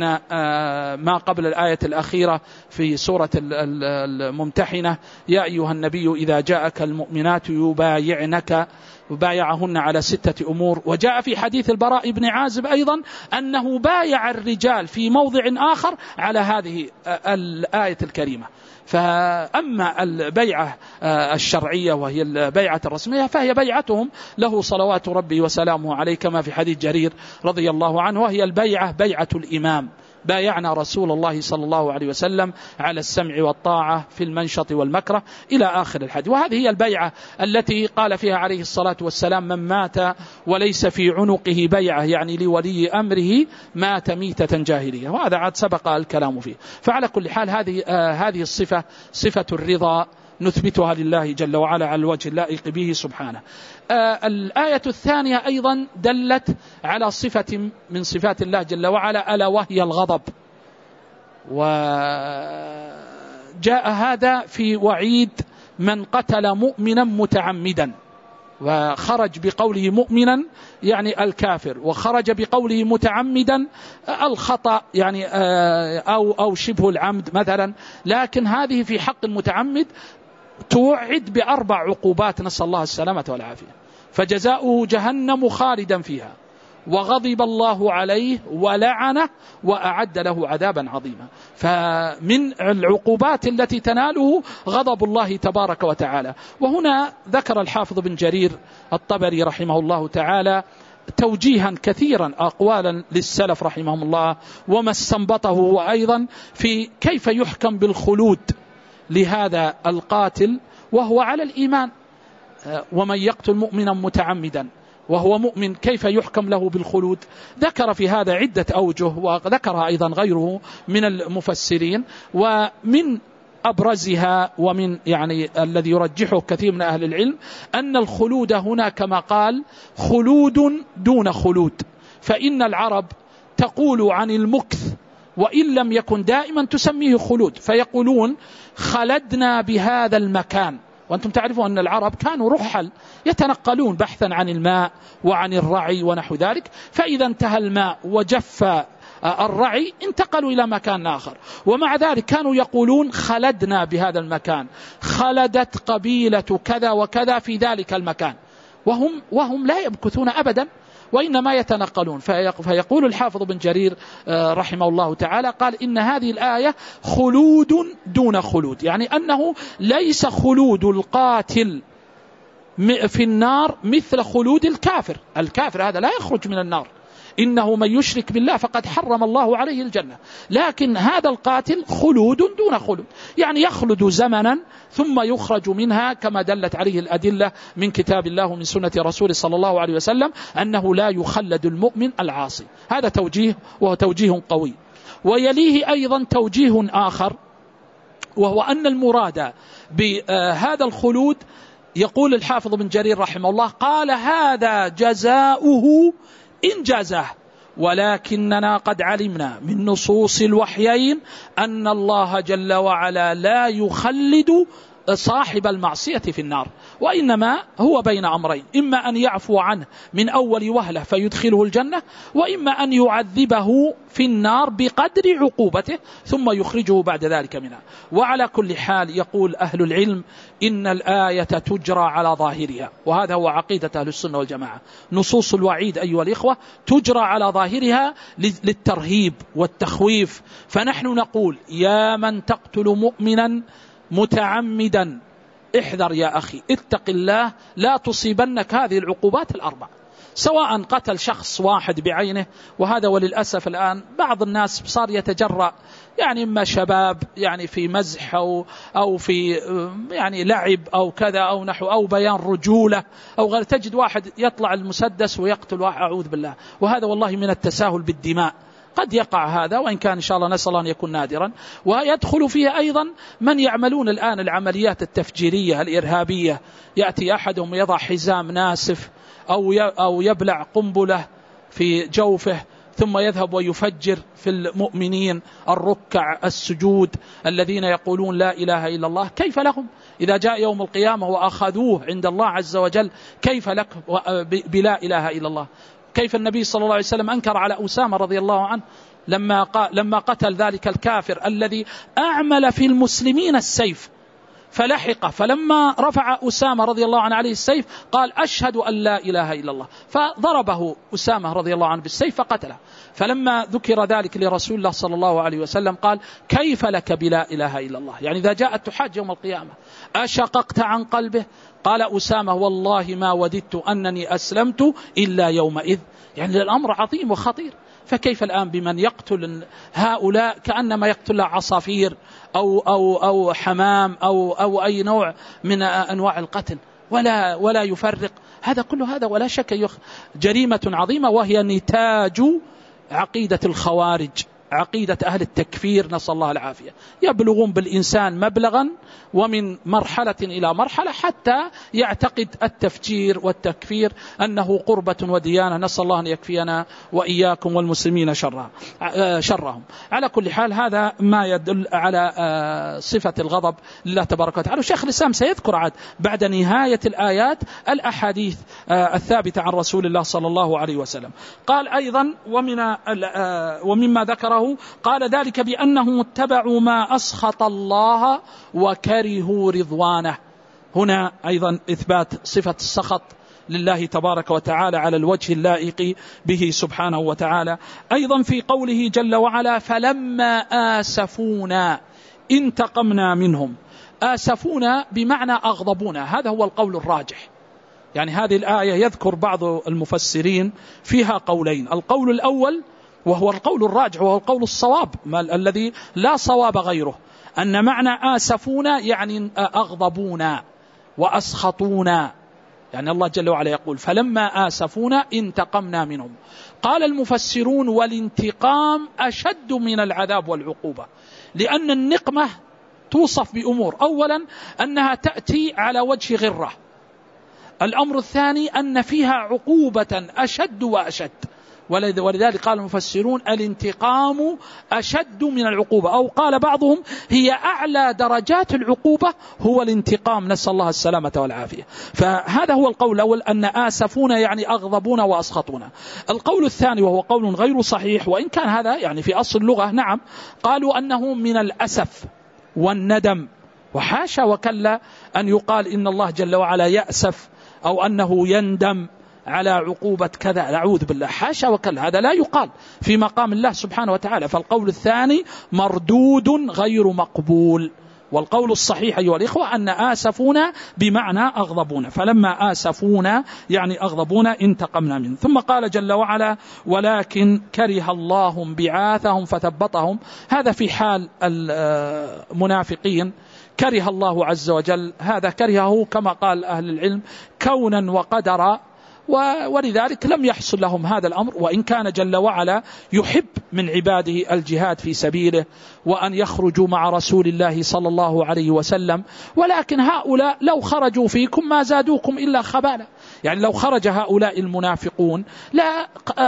ما قبل الآية الأخيرة في سورة الممتحنة: يا أيها النبي إذا جاءك المؤمنات يبايعنك، وبايعهن على ستة أمور. وجاء في حديث البراء بن عازب أيضا أنه بايع الرجال في موضع آخر على هذه الآية الكريمة. فأما البيعة الشرعية وهي البيعة الرسمية فهي بيعتهم له صلوات ربي وسلامه عليه كما في حديث جرير رضي الله عنه، وهي البيعة بيعة الإمام: بايعنا رسول الله صلى الله عليه وسلم على السمع والطاعة في المنشط والمكره إلى آخر الحديث. وهذه هي البيعة التي قال فيها عليه الصلاة والسلام: من مات وليس في عنقه بيعة، يعني لولي أمره مات ميتة جاهلية. وهذا عاد سبق الكلام فيه. فعلى كل حال هذه آه هذه الصفة صفة الرضا نثبتها لله جل وعلا على الوجه اللائق به سبحانه. آه الآية الثانية أيضا دلت على صفة من صفات الله جل وعلا ألا وهي الغضب، وجاء هذا في وعيد من قتل مؤمنا متعمدا، وخرج بقوله مؤمنا يعني الكافر، وخرج بقوله متعمدا الخطأ يعني أو, أو شبه العمد مثلا. لكن هذه في حق المتعمد توعد بأربع عقوبات نسأل الله السلامة والعافية: فجزاؤه جهنم خالدا فيها، وغضب الله عليه ولعنه وأعد له عذابا عظيما. فمن العقوبات التي تناله غضب الله تبارك وتعالى. وهنا ذكر الحافظ بن جرير الطبري رحمه الله تعالى توجيها كثيرا أقوالا للسلف رحمهم الله، وما استنبطه هو أيضا في كيف يحكم بالخلود لهذا القاتل وهو على الإيمان. ومن يقتل مؤمنا متعمدا وهو مؤمن كيف يحكم له بالخلود؟ ذكر في هذا عدة أوجه، وذكرها أيضا غيره من المفسرين. ومن أبرزها ومن يعني الذي يرجحه كثير من أهل العلم أن الخلود هنا كما قال خلود دون خلود، فإن العرب تقول عن المكث وإن لم يكن دائما تسميه خلود، فيقولون خلدنا بهذا المكان. وأنتم تعرفون أن العرب كانوا رحل يتنقلون بحثا عن الماء وعن الرعي ونحو ذلك، فإذا انتهى الماء وجف الرعي انتقلوا إلى مكان آخر، ومع ذلك كانوا يقولون خلدنا بهذا المكان، خلدت قبيلة كذا وكذا في ذلك المكان، وهم, وهم لا يمكثون أبدا وإنما يتنقلون. فيقول الحافظ بن جرير رحمه الله تعالى قال إن هذه الآية خلود دون خلود، يعني أنه ليس خلود القاتل في النار مثل خلود الكافر. الكافر هذا لا يخرج من النار، إنه من يشرك بالله فقد حرم الله عليه الجنة، لكن هذا القاتل خلود دون خلود، يعني يخلد زمنا ثم يخرج منها كما دلت عليه الأدلة من كتاب الله ومن سنة رسوله صلى الله عليه وسلم أنه لا يخلد المؤمن العاصي. هذا توجيه وهو توجيه قوي. ويليه أيضا توجيه آخر، وهو أن المراد بهذا الخلود يقول الحافظ بن جرير رحمه الله قال هذا جزاؤه إن جازاه، ولكننا قد علمنا من نصوص الوحيين أن الله جل وعلا لا يخلد صاحب المعصية في النار، وإنما هو بين أمرين، إما أن يعفو عنه من أول وهلة فيدخله الجنة، وإما أن يعذبه في النار بقدر عقوبته ثم يخرجه بعد ذلك منها. وعلى كل حال يقول أهل العلم إن الآية تجرى على ظاهرها، وهذا هو عقيدة أهل السنة والجماعة. نصوص الوعيد أيها الإخوة تجرى على ظاهرها للترهيب والتخويف، فنحن نقول يا من تقتل مؤمنا متعمدا احذر يا أخي، اتق الله لا تصيبنك هذه العقوبات الأربع، سواء قتل شخص واحد بعينه، وهذا وللأسف الآن بعض الناس صار يتجرأ، يعني إما شباب يعني في مزح أو, أو في يعني لعب أو كذا أو نحو أو بيان رجولة أو غير، تجد واحد يطلع المسدس ويقتل واحد، أعوذ بالله، وهذا والله من التساهل بالدماء. قد يقع هذا وإن كان إن شاء الله نسأل الله أن يكون نادرا. ويدخل فيه أيضا من يعملون الآن العمليات التفجيرية الإرهابية، يأتي أحدهم يضع حزام ناسف أو أو يبلع قنبلة في جوفه ثم يذهب ويفجر في المؤمنين الركع السجود الذين يقولون لا إله إلا الله. كيف لهم إذا جاء يوم القيامة وأخذوه عند الله عز وجل؟ كيف لك بلا إله إلا الله؟ كيف النبي صلى الله عليه وسلم أنكر على أسامة رضي الله عنه لما لما قتل ذلك الكافر الذي أعمل في المسلمين السيف فلحقه، فلما رفع أسامة رضي الله عنه عليه السيف قال أشهد أن لا إله إلا الله، فضربه أسامة رضي الله عنه بالسيف فقتله. فلما ذكر ذلك لرسول الله صلى الله عليه وسلم قال كيف لك بلا إله إلا الله؟ يعني إذا جاءت تحاج يوم القيامة أشققت عن قلبه؟ قال أسامة والله ما وددت أنني أسلمت إلا يومئذ. يعني الأمر عظيم وخطير. فكيف الآن بمن يقتل هؤلاء كأنما يقتل عصافير أو, أو, أو حمام أو, أو أي نوع من أنواع القتل، ولا, ولا يفرق؟ هذا كله هذا ولا شك جريمة عظيمة، وهي نتاج عقيدة الخوارج، عقيدة أهل التكفير، نسأل الله العافية. يبلغون بالإنسان مبلغا ومن مرحلة إلى مرحلة حتى يعتقد التفجير والتكفير أنه قربة وديانة، نسأل الله أن يكفينا وإياكم والمسلمين شرها شرهم. على كل حال هذا ما يدل على صفة الغضب لله تبارك وتعالى. وشيخ الإسلام سيذكر عاد بعد نهاية الآيات الأحاديث الثابتة عن رسول الله صلى الله عليه وسلم. قال أيضا ومن ومما ذكره قال ذلك بأنهم اتبعوا ما أسخط الله وكرهوا رضوانه. هنا أيضا إثبات صفة السخط لله تبارك وتعالى على الوجه اللائق به سبحانه وتعالى. أيضا في قوله جل وعلا فلما آسفونا انتقمنا منهم. آسفونا بمعنى أغضبونا، هذا هو القول الراجح. يعني هذه الآية يذكر بعض المفسرين فيها قولين، القول الأول وهو القول الراجح وهو القول الصواب الذي لا صواب غيره، أن معنى آسفونا يعني أغضبونا وأسخطونا. يعني الله جل وعلا يقول فلما آسفونا انتقمنا منهم. قال المفسرون والانتقام أشد من العذاب والعقوبة، لأن النقمة توصف بأمور، أولا أنها تأتي على وجه غرة، الأمر الثاني أن فيها عقوبة أشد وأشد، ولذلك قال المفسرون الانتقام أشد من العقوبة، أو قال بعضهم هي أعلى درجات العقوبة هو الانتقام، نسأل الله السلامة والعافية. فهذا هو القول الأول، أن آسفون يعني أغضبون وأسخطون. القول الثاني وهو قول غير صحيح، وإن كان هذا يعني في أصل اللغة نعم، قالوا أنه من الأسف والندم، وحاشا وكلا أن يقال إن الله جل وعلا يأسف أو أنه يندم على عقوبة كذا، نعوذ بالله، حاشا وكلا، هذا لا يقال في مقام الله سبحانه وتعالى. فالقول الثاني مردود غير مقبول، والقول الصحيح أيها الإخوة أن آسفونا بمعنى أغضبونا، فلما آسفونا يعني أغضبونا انتقمنا منه. ثم قال جل وعلا ولكن كره الله انبعاثهم فثبطهم، هذا في حال المنافقين كره الله عز وجل، هذا كرهه كما قال أهل العلم كونا وقدرا، ولذلك لم يحصل لهم هذا الأمر، وإن كان جل وعلا يحب من عباده الجهاد في سبيله وأن يخرجوا مع رسول الله صلى الله عليه وسلم، ولكن هؤلاء لو خرجوا فيكم ما زادوكم إلا خبالا، يعني لو خرج هؤلاء المنافقون لا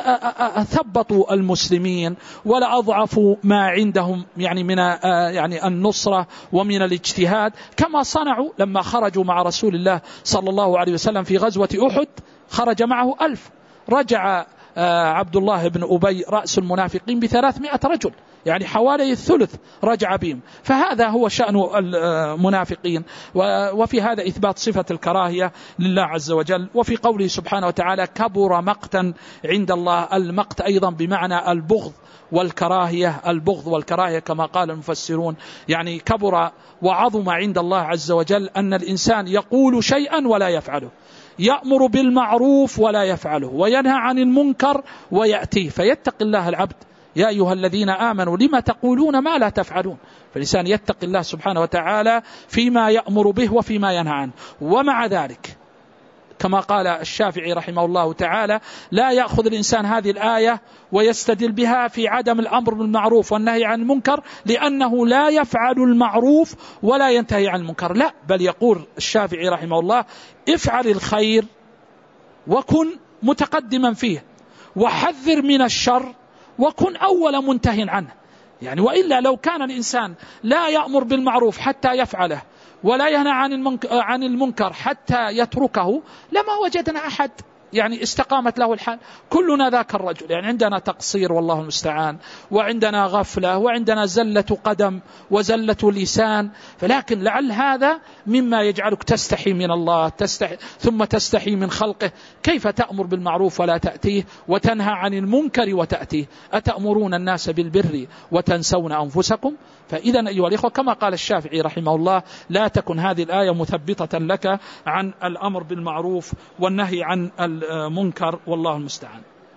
ثبطوا المسلمين ولا أضعفوا ما عندهم يعني من يعني النصرة ومن الاجتهاد، كما صنعوا لما خرجوا مع رسول الله صلى الله عليه وسلم في غزوة أحد، خرج معه ألف، رجع عبد الله بن أبي رأس المنافقين بثلاثمائة رجل، يعني حوالي الثلث رجع بهم. فهذا هو شأن المنافقين، وفي هذا إثبات صفة الكراهية لله عز وجل. وفي قوله سبحانه وتعالى كبر مقتا عند الله، المقت أيضا بمعنى البغض والكراهية، البغض والكراهية كما قال المفسرون، يعني كبر وعظم عند الله عز وجل أن الإنسان يقول شيئا ولا يفعله، يأمر بالمعروف ولا يفعله، وينهى عن المنكر ويأتيه، فيتق الله العبد. يا أيها الذين آمنوا لما تقولون ما لا تفعلون، فالإنسان يتق الله سبحانه وتعالى فيما يأمر به وفيما ينهى عنه. ومع ذلك كما قال الشافعي رحمه الله تعالى لا يأخذ الإنسان هذه الآية ويستدل بها في عدم الأمر بالمعروف والنهي عن المنكر لأنه لا يفعل المعروف ولا ينتهي عن المنكر، لا، بل يقول الشافعي رحمه الله افعل الخير وكن متقدما فيه، وحذر من الشر وكن أول منتهي عنه. يعني وإلا لو كان الإنسان لا يأمر بالمعروف حتى يفعله ولا ينهى عن المنكر حتى يتركه لما وجدنا أحد يعني استقامت له الحال. كلنا ذاك الرجل، يعني عندنا تقصير والله المستعان، وعندنا غفلة، وعندنا زلة قدم وزلة لسان، فلكن لعل هذا مما يجعلك تستحي من الله تستحي ثم تستحي من خلقه. كيف تأمر بالمعروف ولا تأتيه، وتنهى عن المنكر وتأتيه؟ أتأمرون الناس بالبر وتنسون أنفسكم؟ فإذا أيها الإخوة كما قال الشافعي رحمه الله لا تكن هذه الآية مثبطة لك عن الأمر بالمعروف والنهي عن المنكر، والله المستعان.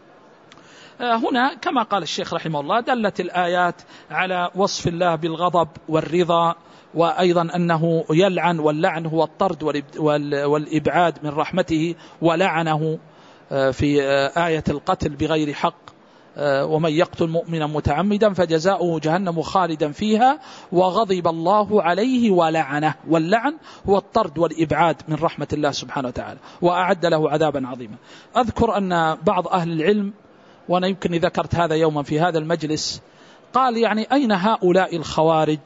هنا كما قال الشيخ رحمه الله دلت الآيات على وصف الله بالغضب والرضا، وأيضا أنه يلعن، واللعن هو الطرد والإبعاد من رحمته، ولعنه في آية القتل بغير حق ومن يقتل مؤمنا متعمدا فجزاؤه جهنم خالدا فيها وغضب الله عليه ولعنه، واللعن هو الطرد والإبعاد من رحمة الله سبحانه وتعالى، وأعد له عذابا عظيما. أذكر أن بعض أهل العلم، وأنا يمكن ذكرت هذا يوما في هذا المجلس، قال يعني أين هؤلاء الخوارج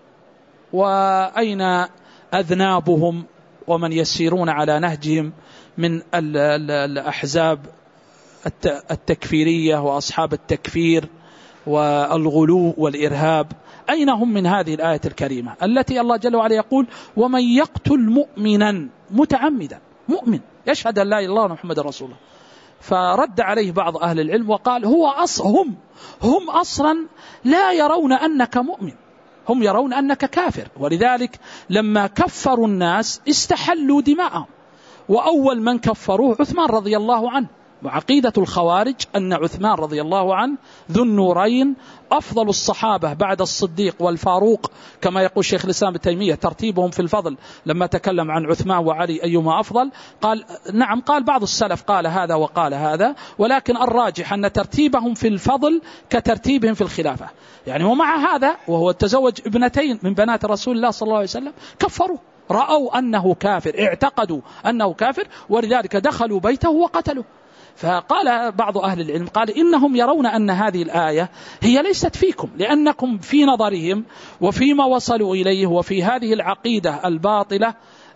وأين أذنابهم ومن يسيرون على نهجهم من الأحزاب التكفيرية وأصحاب التكفير والغلو والإرهاب، أين هم من هذه الآية الكريمة التي الله جل وعلا يقول ومن يقتل مؤمنا متعمدا، مؤمن يشهد أن لا إله إلا الله محمد رسول الله. فرد عليه بعض أهل العلم وقال هو أص هم هم أصلا لا يرون أنك مؤمن، هم يرون أنك كافر، ولذلك لما كفروا الناس استحلوا دماءهم، وأول من كفروه عثمان رضي الله عنه، وعقيدة الخوارج أن عثمان رضي الله عنه ذو النورين أفضل الصحابة بعد الصديق والفاروق، كما يقول شيخ الإسلام ابن تيمية ترتيبهم في الفضل لما تكلم عن عثمان وعلي أيهما أفضل، قال نعم، قال بعض السلف قال هذا وقال هذا، ولكن الراجح أن ترتيبهم في الفضل كترتيبهم في الخلافة. يعني ومع هذا وهو تزوج ابنتين من بنات رسول الله صلى الله عليه وسلم كفروا، رأوا أنه كافر، اعتقدوا أنه كافر، ولذلك دخلوا بيته وقتلوا. فقال بعض أهل العلم قال إنهم يرون أن هذه الآية هي ليست فيكم، لأنكم في نظرهم وفيما وصلوا إليه وفي هذه العقيدة الباطلة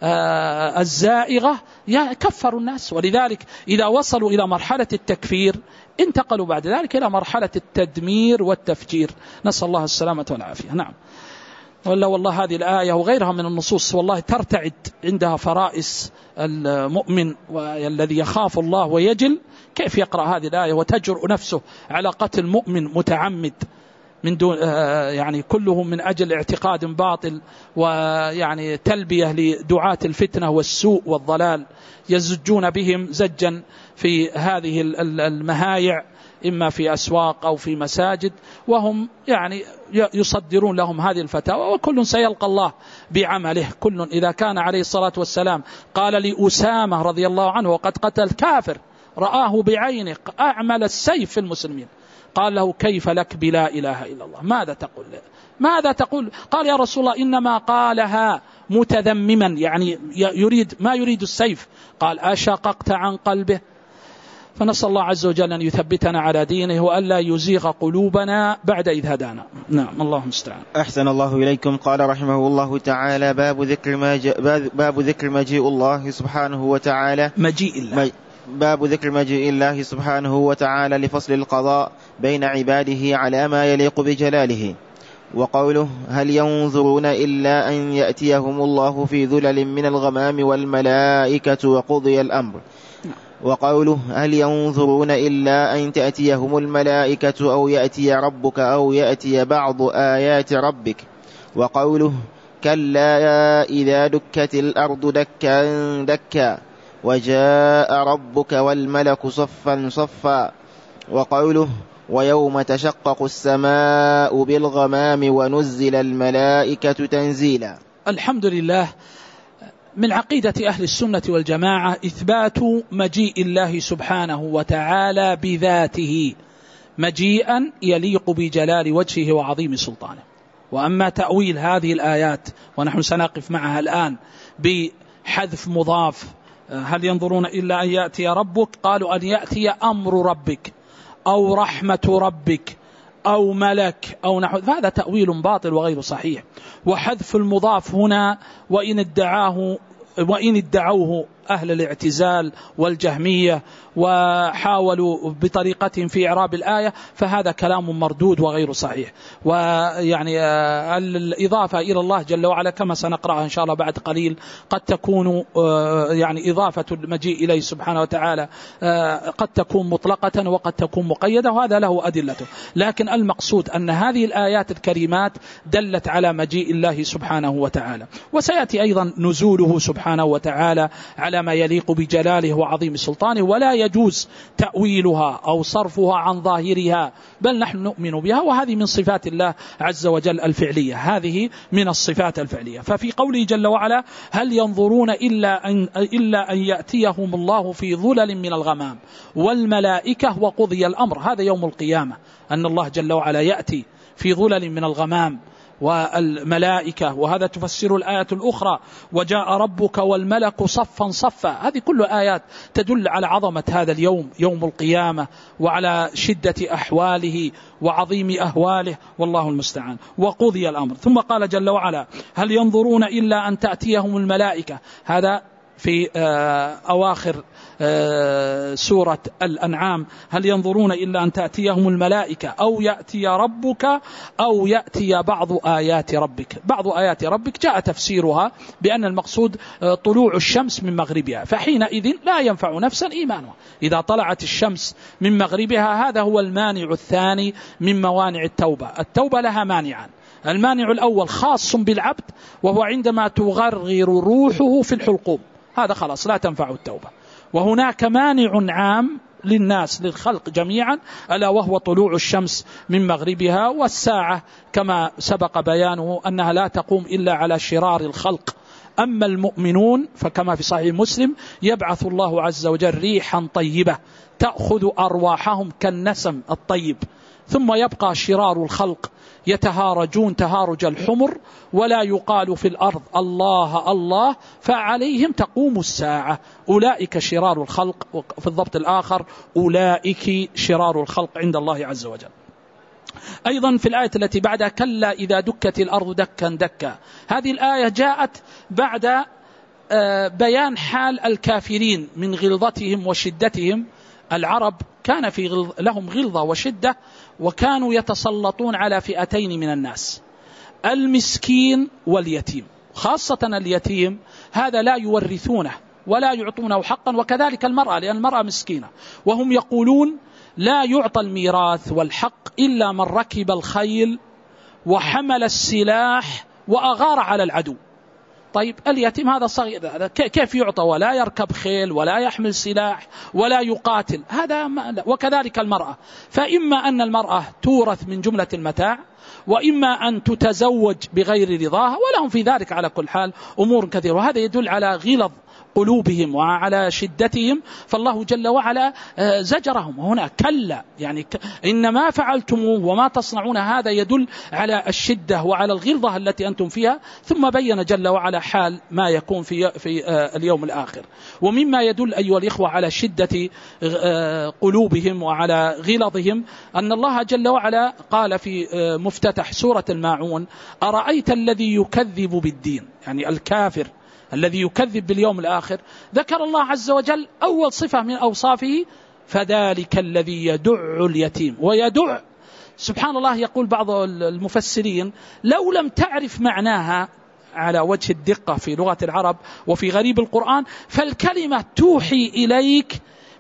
آه الزائغة كفروا الناس، ولذلك إذا وصلوا إلى مرحلة التكفير انتقلوا بعد ذلك إلى مرحلة التدمير والتفجير، نسأل الله السلامة والعافية. نعم. ولا والله هذه الآية وغيرها من النصوص والله ترتعد عندها فرائس المؤمن والذي يخاف الله ويجل، كيف يقرأ هذه الآية وتجرؤ نفسه على قتل مؤمن متعمد من دون يعني كله من أجل اعتقاد باطل ويعني تلبية لدعاة الفتنة والسوء والضلال يزجون بهم زجا في هذه المهايع إما في أسواق أو في مساجد، وهم يعني يصدرون لهم هذه الفتاوى، وكل سيلقى الله بعمله. كل إذا كان عليه الصلاة والسلام قال لأسامة رضي الله عنه وقد قتل كافر رآه بعينه أعمل السيف في المسلمين، قال له كيف لك بلا إله إلا الله، ماذا تقول ماذا تقول؟ قال يا رسول الله إنما قالها متذمما، يعني يريد ما يريد السيف. قال أشققت عن قلبه؟ فنسأل الله عز وجل أن يثبتنا على دينه وألا يزيغ قلوبنا بعد إذ هدانا. نعم، الله مستعان. أحسن الله إليكم. قال رحمه الله تعالى: باب ذكر ما جاء باب ذكر مجيء الله سبحانه وتعالى مجيء الله باب ذكر مجيء الله سبحانه وتعالى لفصل القضاء بين عباده على ما يليق بجلاله. وقوله: هل ينظرون إلا أن يأتيهم الله في ذلل من الغمام والملائكة وقضي الأمر. وقوله: هل ينظرون إلا أن تأتيهم الملائكة أو يأتي ربك أو يأتي بعض آيات ربك. وقوله: كلا إذا دكت الأرض دكا دكا وجاء ربك والملك صفا صفا. وقوله: ويوم تشقق السماء بالغمام ونزل الملائكة تنزيلا. الحمد لله. من عقيدة أهل السنة والجماعة إثبات مجيء الله سبحانه وتعالى بذاته مجيئا يليق بجلال وجهه وعظيم سلطانه. وأما تأويل هذه الآيات ونحن سنقف معها الآن بحذف مضاف، هل ينظرون إلا أن يأتي ربك، قالوا أن يأتي أمر ربك أو رحمة ربك أو ملك أو نحو، هذا تأويل باطل وغير صحيح. وحذف المضاف هنا وإن ادعاه وإن ادعوه أهل الاعتزال والجهمية وحاولوا بطريقتهم في إعراب الآية، فهذا كلام مردود وغير صحيح. ويعني الإضافة إلى الله جل وعلا كما سنقرأها إن شاء الله بعد قليل قد تكون يعني إضافة المجيء إليه سبحانه وتعالى قد تكون مطلقة وقد تكون مقيدة، وهذا له أدلته. لكن المقصود أن هذه الآيات الكريمات دلت على مجيء الله سبحانه وتعالى، وسيأتي أيضا نزوله سبحانه وتعالى على ما يليق بجلاله وعظيم سلطانه، ولا يجوز تأويلها أو صرفها عن ظاهرها، بل نحن نؤمن بها، وهذه من صفات الله عز وجل الفعلية، هذه من الصفات الفعلية. ففي قوله جل وعلا: هل ينظرون إلا أن, إلا أن يأتيهم الله في ظلل من الغمام والملائكة وقضي الأمر، هذا يوم القيامة، أن الله جل وعلا يأتي في ظلل من الغمام والملائكة، وهذا تفسر الآية الأخرى: وجاء ربك والملك صفا صفا. هذه كل آيات تدل على عظمة هذا اليوم، يوم القيامة، وعلى شدة أحواله وعظيم أهواله، والله المستعان. وقضي الأمر. ثم قال جل وعلا: هل ينظرون إلا أن تأتيهم الملائكة، هذا في أواخر سورة الأنعام: هل ينظرون إلا أن تأتيهم الملائكة أو يأتي ربك أو يأتي بعض آيات ربك. بعض آيات ربك جاء تفسيرها بأن المقصود طلوع الشمس من مغربها، فحينئذ لا ينفع نفسا إيمانها إذا طلعت الشمس من مغربها. هذا هو المانع الثاني من موانع التوبة. التوبة لها مانعان: المانع الأول خاص بالعبد، وهو عندما تغرغر روحه في الحلقوم، هذا خلاص لا تنفع التوبة. وهناك مانع عام للناس للخلق جميعا، ألا وهو طلوع الشمس من مغربها، والساعة كما سبق بيانه أنها لا تقوم إلا على شرار الخلق. أما المؤمنون فكما في صحيح مسلم يبعث الله عز وجل ريحا طيبة تأخذ أرواحهم كالنسم الطيب، ثم يبقى شرار الخلق يتهارجون تهارج الحمر، ولا يقال في الأرض الله الله، فعليهم تقوم الساعة. أولئك شرار الخلق، وفي الضبط الآخر أولئك شرار الخلق عند الله عز وجل. أيضا في الآية التي بعدها كلا إذا دكت الأرض دكا دكا، هذه الآية جاءت بعد بيان حال الكافرين من غلظتهم وشدتهم. العرب كان في غلظ لهم غلظة وشدة، وكانوا يتسلطون على فئتين من الناس، المسكين واليتيم. خاصة اليتيم هذا لا يورثونه ولا يعطونه حقا، وكذلك المرأة لأن المرأة مسكينة، وهم يقولون لا يعطى الميراث والحق إلا من ركب الخيل وحمل السلاح وأغار على العدو. طيب اليتيم هذا صغير، كيف يعطى ولا يركب خيل ولا يحمل سلاح ولا يقاتل؟ هذا ما. وكذلك المرأة، فإما أن المرأة تورث من جملة المتاع، وإما أن تتزوج بغير رضاها، ولهم في ذلك على كل حال أمور كثيرة، وهذا يدل على غلظ قلوبهم وعلى شدتهم، فالله جل وعلا زجرهم هنا. كلا يعني إن ما فعلتموه وما تصنعون هذا يدل على الشدة وعلى الغلظة التي أنتم فيها. ثم بين جل وعلا حال ما يكون في في اليوم الآخر. ومما يدل أيها الإخوة على شدة قلوبهم وعلى غلظهم أن الله جل وعلا قال في مفتتح سورة الماعون: أرأيت الذي يكذب بالدين، يعني الكافر الذي يكذب باليوم الآخر. ذكر الله عز وجل أول صفة من أوصافه: فذلك الذي يدع اليتيم. ويدع سبحان الله، يقول بعض المفسرين لو لم تعرف معناها على وجه الدقة في لغة العرب وفي غريب القرآن، فالكلمة توحي إليك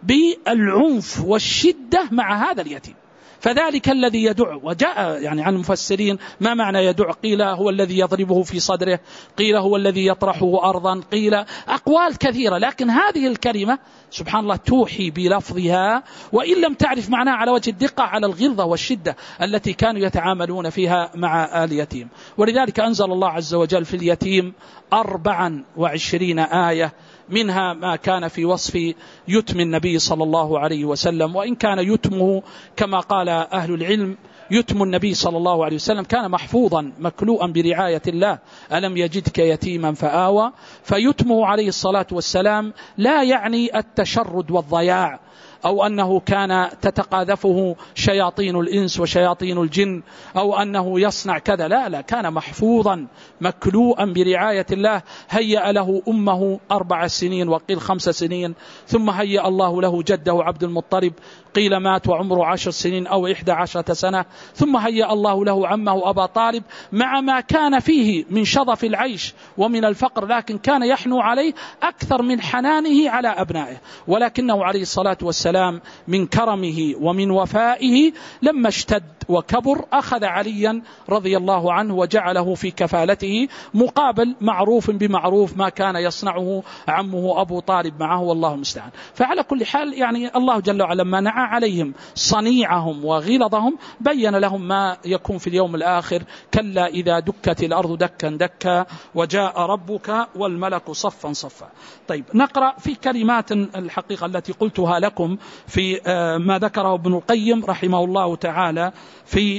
بالعنف والشدة مع هذا اليتيم. فذلك الذي يدع، وجاء يعني عن المفسرين ما معنى يدع، قيل هو الذي يضربه في صدره، قيل هو الذي يطرحه أرضا، قيل أقوال كثيرة، لكن هذه الكلمة سبحان الله توحي بلفظها، وإن لم تعرف معناها على وجه الدقة، على الغلظة والشدة التي كانوا يتعاملون فيها مع اليتيم. ولذلك أنزل الله عز وجل في اليتيم أربعا وعشرين آية، منها ما كان في وصف يتم النبي صلى الله عليه وسلم، وإن كان يتمه كما قال أهل العلم يتم النبي صلى الله عليه وسلم كان محفوظا مكلوءا برعاية الله، ألم يجدك يتيما فآوى. فيتمه عليه الصلاة والسلام لا يعني التشرد والضياع، أو أنه كان تتقاذفه شياطين الإنس وشياطين الجن، أو أنه يصنع كذا، لا لا، كان محفوظا مكلوءا برعاية الله. هيأ له أمه أربع سنين وقيل خمس سنين، ثم هيأ الله له جده عبد المطلب، قيل مات وعمره عشر سنين أو إحدى عشرة سنة، ثم هيأ الله له عمه أبا طالب مع ما كان فيه من شظف العيش ومن الفقر، لكن كان يحنو عليه أكثر من حنانه على أبنائه. ولكنه عليه الصلاة والسلام من كرمه ومن وفائه لما اشتد وكبر أخذ عليا رضي الله عنه وجعله في كفالته مقابل معروف بمعروف ما كان يصنعه عمه أبو طالب معه، والله المستعان. فعلى كل حال يعني الله جل وعلا لما نعى عليهم صنيعهم وغلظهم بين لهم ما يكون في اليوم الآخر: كلا إذا دكت الأرض دكا دكا وجاء ربك والملك صفا صفا. طيب نقرأ في كلمات الحقيقة التي قلتها لكم في ما ذكره ابن القيم رحمه الله تعالى في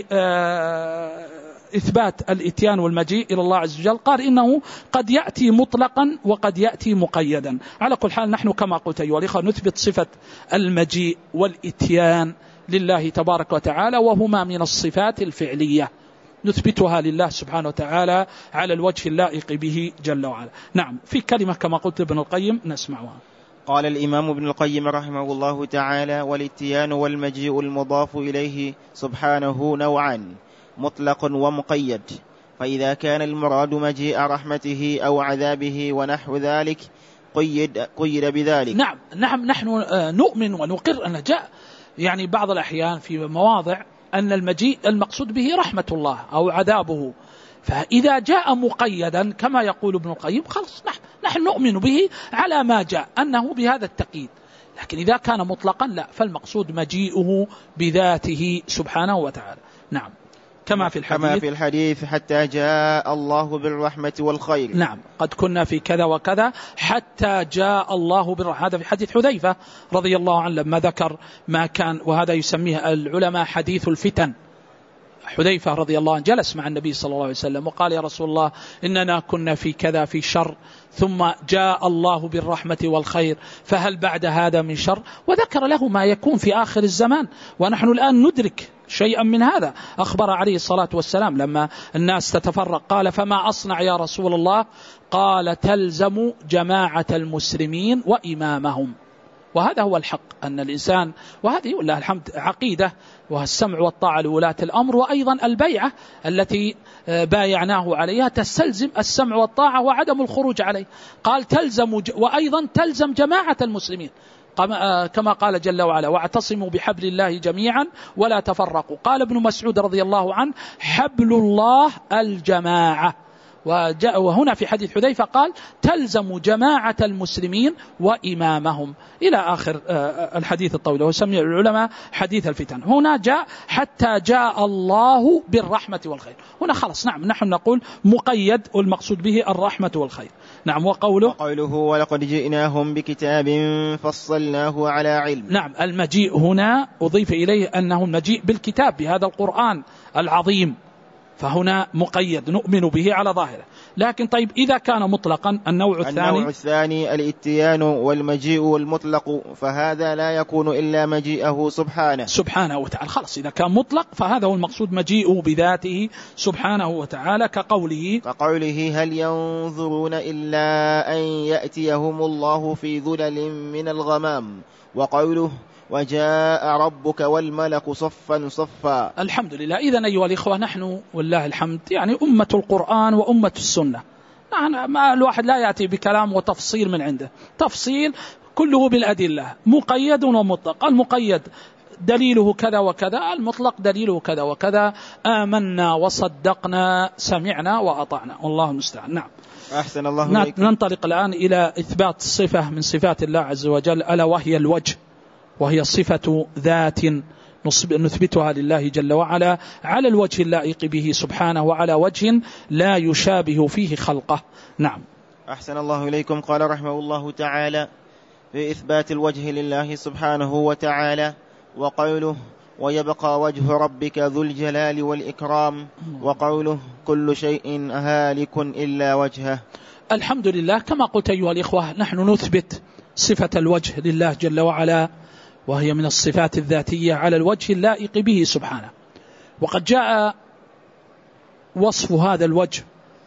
إثبات الإتيان والمجيء إلى الله عز وجل. قال إنه قد يأتي مطلقا وقد يأتي مقيدا. على كل حال نحن كما قلت أيها الأخوة نثبت صفة المجيء والإتيان لله تبارك وتعالى، وهما من الصفات الفعلية نثبتها لله سبحانه وتعالى على الوجه اللائق به جل وعلا. نعم، في كلمة كما قلت ابن القيم نسمعها. قال الإمام ابن القيم رحمه الله تعالى: والاتيان والمجيء المضاف إليه سبحانه نوعان: مطلق ومقيد. فإذا كان المراد مجيء رحمته أو عذابه ونحو ذلك قيد, قيد بذلك. نعم نعم نحن نؤمن ونقر أن جاء يعني بعض الأحيان في مواضع أن المجيء المقصود به رحمة الله أو عذابه، فإذا جاء مقيدا كما يقول ابن القيم خلص نحن نؤمن به على ما جاء أنه بهذا التقييد. لكن إذا كان مطلقا لا، فالمقصود مجيئه بذاته سبحانه وتعالى. نعم، كما في الحديث كما في الحديث حتى جاء الله بالرحمة والخير. نعم، قد كنا في كذا وكذا حتى جاء الله بالرحمة. هذا في حديث حذيفة رضي الله عنه لما ذكر ما كان، وهذا يسميه العلماء حديث الفتن. حذيفة رضي الله عنه جلس مع النبي صلى الله عليه وسلم وقال يا رسول الله إننا كنا في كذا في شر، ثم جاء الله بالرحمة والخير، فهل بعد هذا من شر؟ وذكر له ما يكون في آخر الزمان، ونحن الآن ندرك شيئا من هذا. أخبر عليه الصلاة والسلام لما الناس تتفرق قال فما أصنع يا رسول الله؟ قال تلزم جماعة المسلمين وإمامهم. وهذا هو الحق، أن الإنسان، وهذه والله الحمد عقيدة، والسمع والطاعة لولاة الأمر، وأيضا البيعة التي بايعناه عليها تستلزم السمع والطاعة وعدم الخروج عليه. قال تلزم، وأيضا تلزم جماعة المسلمين كما قال جل وعلا واعتصموا بحبل الله جميعا ولا تفرقوا. قال ابن مسعود رضي الله عنه حبل الله الجماعة. وهنا في حديث حذيفة قال تلزم جماعة المسلمين وإمامهم إلى آخر الحديث الطويل، وسمي العلماء حديث الفتن. هنا جاء حتى جاء الله بالرحمة والخير. هنا خلص نعم نحن نقول مقيد، والمقصود به الرحمة والخير. نعم. وقوله وقوله ولقد جئناهم بكتاب فصلناه على علم. نعم، المجيء هنا أضيف إليه أنه المجيء بالكتاب بهذا القرآن العظيم، فهنا مقيد نؤمن به على ظاهره. لكن طيب إذا كان مطلقا النوع الثاني النوع الثاني الاتيان والمجيء والمطلق، فهذا لا يكون إلا مجيئه سبحانه سبحانه وتعالى. خلاص إذا كان مطلق فهذا هو المقصود مجيئه بذاته سبحانه وتعالى، كقوله كقوله هل ينظرون إلا أن يأتيهم الله في ظلل من الغمام، وقوله وجاء ربك والملك صفا صفا. الحمد لله. إذن أيها الإخوة نحن والله الحمد يعني أمة القرآن وأمة السنة. يعني ما الواحد لا يأتي بكلام وتفصيل من عنده، تفصيل كله بالأدلة، مقيد ومطلق. المقيد دليله كذا وكذا، المطلق دليله كذا وكذا، آمنا وصدقنا سمعنا وأطعنا، والله المستعان. نعم. أحسن الله إليك. ننطلق الآن إلى إثبات صفة من صفات الله عز وجل، ألا وهي الوجه، وهي صفة ذات نثبتها لله جل وعلا على الوجه اللائق به سبحانه، وعلى وجه لا يشابه فيه خلقه. نعم. أحسن الله إليكم. قال رحمه الله تعالى في إثبات الوجه لله سبحانه وتعالى وقوله ويبقى وجه ربك ذو الجلال والإكرام، وقوله كل شيء هالك إلا وجهه. الحمد لله. كما قلت أيها الإخوة نحن نثبت صفة الوجه لله جل وعلا، وهي من الصفات الذاتية على الوجه اللائق به سبحانه. وقد جاء وصف هذا الوجه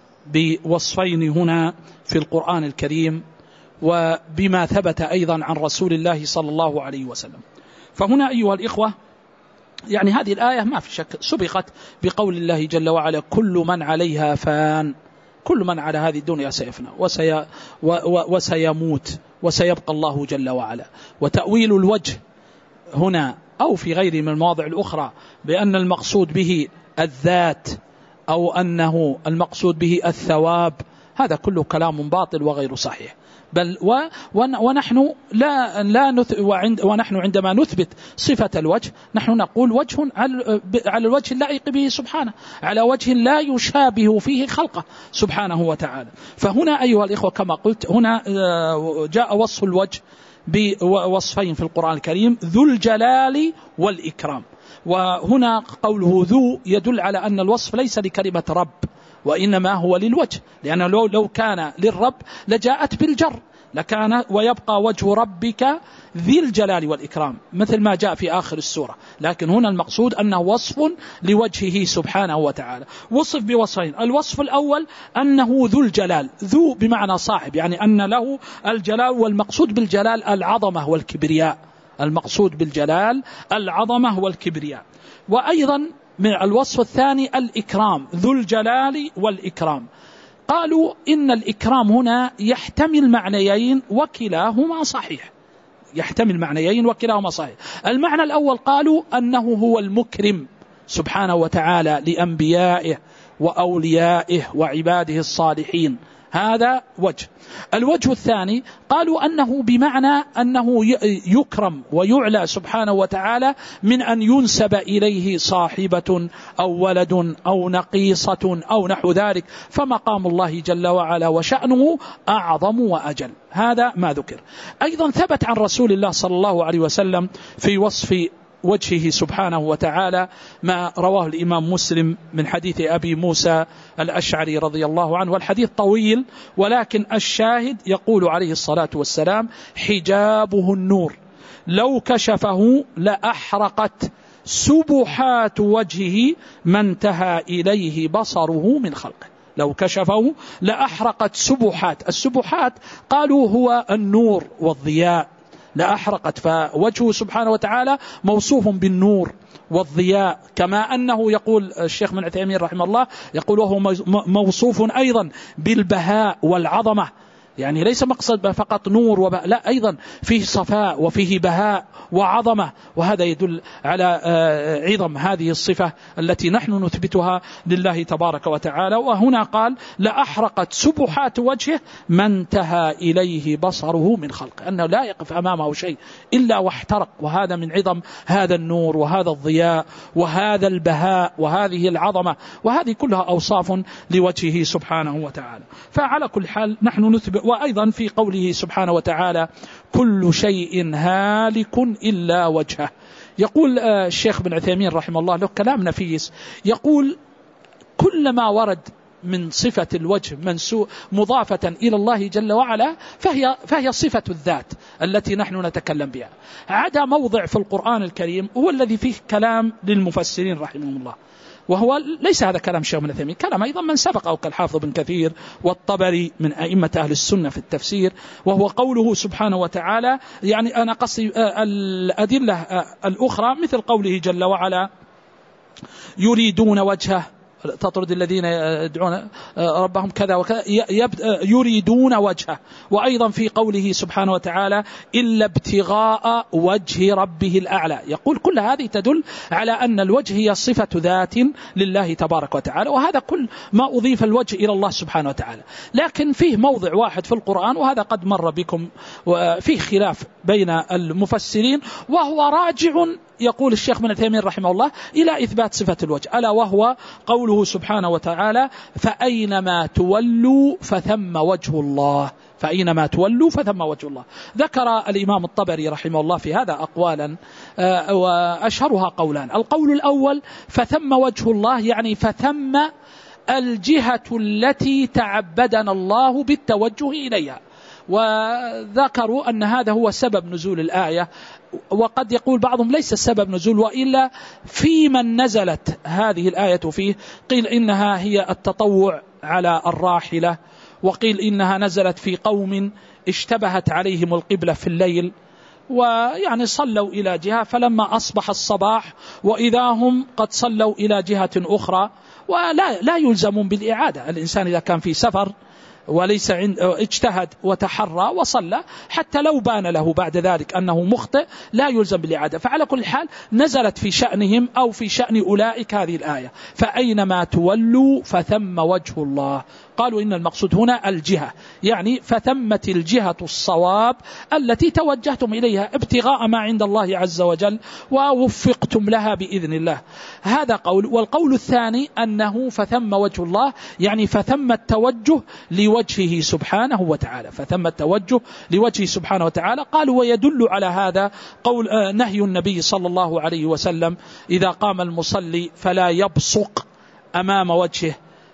بوصفين هنا في القرآن الكريم، وبما ثبت أيضا عن رسول الله صلى الله عليه وسلم. فهنا أيها الإخوة يعني هذه الآية ما في شك سبقت بقول الله جل وعلا كل من عليها فان، كل من على هذه الدنيا سيفنى وسي وسيموت وسيبقى الله جل وعلا. وتأويل الوجه هنا أو في غيره من المواضع الأخرى بأن المقصود به الذات أو أنه المقصود به الثواب، هذا كله كلام باطل وغير صحيح. بل و ونحن لا لا نث وعند ونحن عندما نثبت صفة الوجه نحن نقول وجه على على الوجه اللائق به سبحانه، على وجه لا يشابه فيه خلقه سبحانه وتعالى. فهنا أيها الإخوة كما قلت هنا جاء وصف الوجه بوصفين في القرآن الكريم، ذو الجلال والإكرام. وهنا قوله ذو يدل على أن الوصف ليس لكلمة رب، وإنما هو للوجه، لأنه لو, لو كان للرب لجاءت بالجر، لكان ويبقى وجه ربك ذي الجلال والإكرام مثل ما جاء في آخر السورة. لكن هنا المقصود أنه وصف لوجهه سبحانه وتعالى. وصف بوصفين، الوصف الأول أنه ذو الجلال، ذو بمعنى صاحب، يعني أن له الجلال، والمقصود بالجلال العظمة والكبرياء، المقصود بالجلال العظمة والكبرياء. وأيضا من الوصف الثاني الإكرام، ذو الجلال والإكرام. قالوا إن الإكرام هنا يحتمل معنيين وكلاهما صحيح، يحتمل معنيين وكلاهما صحيح. المعنى الأول قالوا أنه هو المكرم سبحانه وتعالى لأنبيائه وأوليائه وعباده الصالحين هذا وجه. الوجه الثاني قالوا أنه بمعنى أنه يكرم ويعلى سبحانه وتعالى من أن ينسب إليه صاحبة أو ولد أو نقيصة أو نحو ذلك، فمقام الله جل وعلا وشأنه أعظم وأجل. هذا ما ذكر. أيضا ثبت عن رسول الله صلى الله عليه وسلم في وصف وجهه سبحانه وتعالى ما رواه الإمام مسلم من حديث أبي موسى الأشعري رضي الله عنه، والحديث طويل، ولكن الشاهد يقول عليه الصلاة والسلام: حجابه النور لو كشفه لأحرقت سبحات وجهه ما انتهى إليه بصره من خلقه. لو كشفه لأحرقت سبحات. السبحات قالوا هو النور والضياء، لأحرقت. فوجهه سبحانه وتعالى موصوف بالنور والضياء، كما أنه يقول الشيخ من عثيمين رحمه الله يقول وهو موصوف أيضا بالبهاء والعظمة، يعني ليس مقصد فقط نور وبهاء، لا، أيضا فيه صفاء وفيه بهاء وعظمة، وهذا يدل على عظم هذه الصفة التي نحن نثبتها لله تبارك وتعالى. وهنا قال: لأحرقت سبحات وجهه ما انتهى إليه بصره من خلقه، أنه لا يقف أمامه شيء إلا واحترق، وهذا من عظم هذا النور وهذا الضياء وهذا البهاء وهذه العظمة، وهذه كلها أوصاف لوجهه سبحانه وتعالى. فعلى كل حال نحن نثبت. وأيضا في قوله سبحانه وتعالى: كل شيء هالك إلا وجهه. يقول الشيخ بن عثيمين رحمه الله له كلام نفيس، يقول: كل ما ورد من صفة الوجه منسوب مضافة إلى الله جل وعلا فهي, فهي صفة الذات التي نحن نتكلم بها، عدا موضع في القرآن الكريم هو الذي فيه كلام للمفسرين رحمهم الله، وهو ليس هذا كلام الشيخ ابن عثيمين، كلام أيضا من سبق، أو كالحافظ بن كثير والطبري من أئمة أهل السنة في التفسير، وهو قوله سبحانه وتعالى. يعني أنا قصدي الأدلة الأخرى مثل قوله جل وعلا: يريدون وجهه، تطرد الذين يدعون ربهم كذا وكذا، يريدون وجهه. وأيضا في قوله سبحانه وتعالى: إلا ابتغاء وجه ربه الأعلى. يقول كل هذه تدل على أن الوجه هي صفة ذات لله تبارك وتعالى، وهذا كل ما أضيف الوجه إلى الله سبحانه وتعالى. لكن فيه موضع واحد في القرآن، وهذا قد مر بكم، وفيه خلاف بين المفسرين، وهو راجع يقول الشيخ بن عثيمين رحمه الله إلى إثبات صفة الوجه، ألا وهو قوله سبحانه وتعالى: فأينما تولوا فثم وجه الله. فأينما تولوا فثم وجه الله. ذكر الإمام الطبري رحمه الله في هذا أقوالا، وأشهرها قولان. القول الأول: فثم وجه الله، يعني فثم الجهة التي تعبدنا الله بالتوجه إليها. وذكروا أن هذا هو سبب نزول الآية، وقد يقول بعضهم ليس السبب نزول، وإلا في من نزلت هذه الآية فيه قيل إنها هي التطوع على الراحلة، وقيل إنها نزلت في قوم اشتبهت عليهم القبلة في الليل، ويعني صلوا إلى جهة، فلما أصبح الصباح وإذا هم قد صلوا إلى جهة أخرى، ولا لا يلزمون بالإعادة. الإنسان إذا كان في سفر وليس عند اجتهد وتحرى وصلى، حتى لو بان له بعد ذلك أنه مخطئ لا يلزم بالإعادة. فعلى كل حال نزلت في شأنهم أو في شأن أولئك هذه الآية: فأينما تولوا فثم وجه الله. قالوا إن المقصود هنا الجهة، يعني فثمت الجهة الصواب التي توجهتم إليها ابتغاء ما عند الله عز وجل ووفقتم لها بإذن الله. هذا قول. والقول الثاني أنه فثم وجه الله، يعني فثم التوجه لوجهه سبحانه وتعالى، فثم التوجه لوجهه سبحانه وتعالى. قالوا ويدل على هذا قول نهي النبي صلى الله عليه وسلم: إذا قام المصلي فلا يبصق أمام وجهه،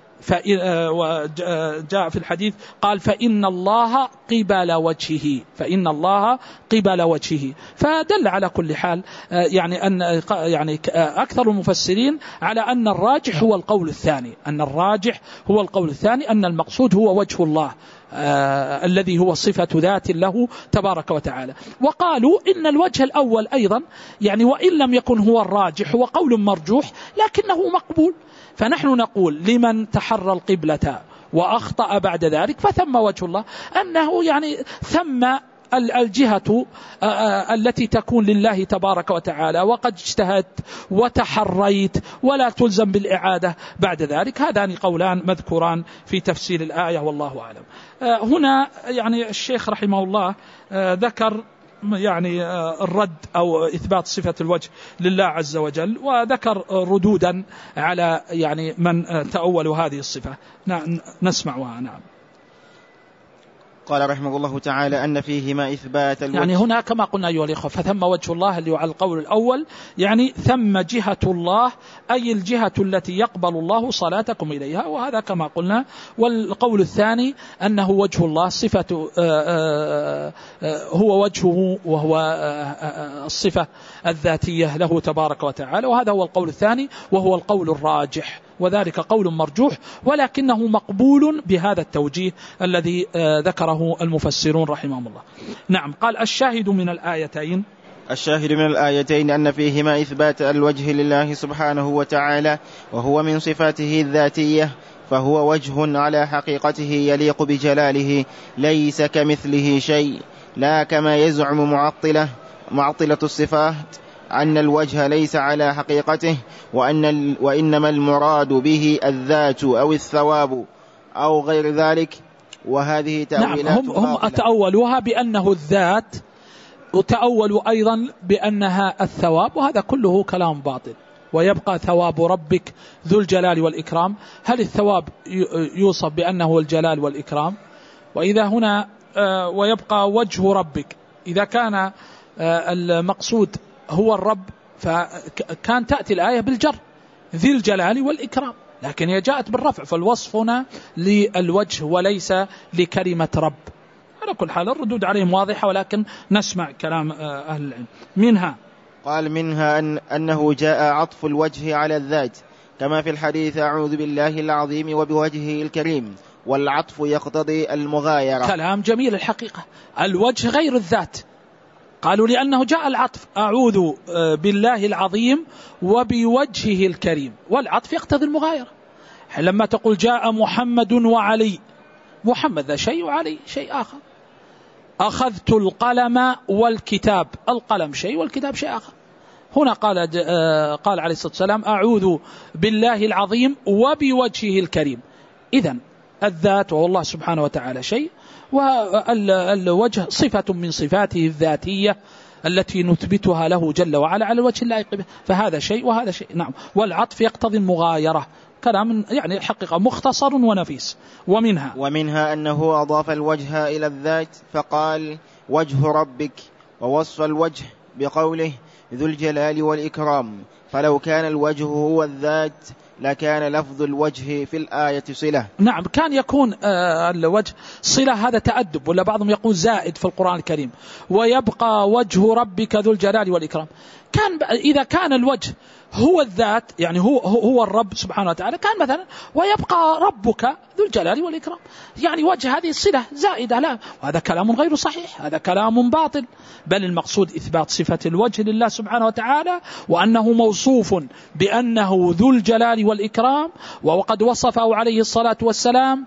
وجاء في الحديث قال: فإن الله قبل وجهه، فإن الله قبل وجهه. فدل على كل حال يعني أن يعني أكثر المفسرين على أن الراجح هو القول الثاني، أن الراجح هو القول الثاني أن المقصود هو وجه الله آه الذي هو صفة ذات له تبارك وتعالى. وقالوا إن الوجه الأول أيضا يعني وإن لم يكن هو الراجح هو قول مرجوح لكنه مقبول. فنحن نقول لمن تحرى القبلة وأخطأ بعد ذلك فثم وجه الله، أنه يعني ثم الجهة التي تكون لله تبارك وتعالى وقد اجتهدت وتحريت ولا تلزم بالإعادة بعد ذلك. هذان قولان مذكوران في تفسير الآية والله أعلم. هنا يعني الشيخ رحمه الله ذكر يعني الرد أو إثبات صفة الوجه لله عز وجل، وذكر ردودا على يعني من تأولوا هذه الصفة. نسمعها. نعم. قال رحمه الله تعالى أن فيهما إثبات الوجه، يعني هنا كما قلنا أيها الإخوة فثم وجه الله اللي على القول الأول، يعني ثم جهة الله أي الجهة التي يقبل الله صلاتكم إليها، وهذا كما قلنا. والقول الثاني أنه وجه الله صفة هو وجهه وهو الصفة الذاتية له تبارك وتعالى، وهذا هو القول الثاني وهو القول الراجح، وذلك قول مرجوح ولكنه مقبول بهذا التوجيه الذي ذكره المفسرون رحمهم الله. نعم. قال الشاهد من الآيتين الشاهد من الآيتين أن فيهما إثبات الوجه لله سبحانه وتعالى، وهو من صفاته الذاتية، فهو وجه على حقيقته يليق بجلاله ليس كمثله شيء، لا كما يزعم معطلة معطلة الصفات أن الوجه ليس على حقيقته، وأن وإنما المراد به الذات أو الثواب أو غير ذلك، وهذه تأويلات. نعم. هم, هم تأولوها بأنه الذات، وتأولوا أيضا بأنها الثواب، وهذا كله كلام باطل. ويبقى ثواب ربك ذو الجلال والإكرام. هل الثواب يوصف بأنه الجلال والإكرام؟ وإذا هنا ويبقى وجه ربك، إذا كان المقصود هو الرب فكان تأتي الآية بالجر ذي الجلال والإكرام، لكن هي جاءت بالرفع، فالوصف هنا للوجه وليس لكلمة رب. على كل حال الردود عليهم واضحة، ولكن نسمع كلام أهل العلم. منها قال منها أن أنه جاء عطف الوجه على الذات كما في الحديث أعوذ بالله العظيم وبوجهه الكريم، والعطف يقتضي المغايرة. كلام جميل الحقيقة. الوجه غير الذات، قالوا لأنه جاء العطف أعوذ بالله العظيم وبوجهه الكريم، والعطف يقتضي المغايرة. لما تقول جاء محمد وعلي، محمد ذا شيء وعلي شيء آخر. أخذت القلم والكتاب، القلم شيء والكتاب شيء آخر. هنا قال قال عليه الصلاة والسلام أعوذ بالله العظيم وبوجهه الكريم. إذن الذات وهو الله سبحانه وتعالى شيء، والوجه صفة من صفاته الذاتية التي نثبتها له جل وعلا على الوجه اللائق به، فهذا شيء وهذا شيء. نعم. والعطف يقتضي المغايرة. كلام يعني الحقيقة مختصر ونفيس. ومنها ومنها أنه أضاف الوجه إلى الذات فقال وجه ربك، ووصف الوجه بقوله ذو الجلال والإكرام، فلو كان الوجه هو الذات لكان لفظ الوجه في الآية صلة. نعم. كان يكون الوجه صلة، هذا تأدب، ولا بعضهم يقول زائد في القرآن الكريم. ويبقى وجه ربك ذو الجلال والإكرام، كان إذا كان الوجه هو الذات يعني هو هو الرب سبحانه وتعالى، كان مثلا ويبقى ربك ذو الجلال والإكرام، يعني وجه هذه الصلة زائدة. لا، وهذا كلام غير صحيح، هذا كلام باطل. بل المقصود إثبات صفة الوجه لله سبحانه وتعالى، وأنه موصوف بأنه ذو الجلال والإكرام، وقد وصفه عليه الصلاة والسلام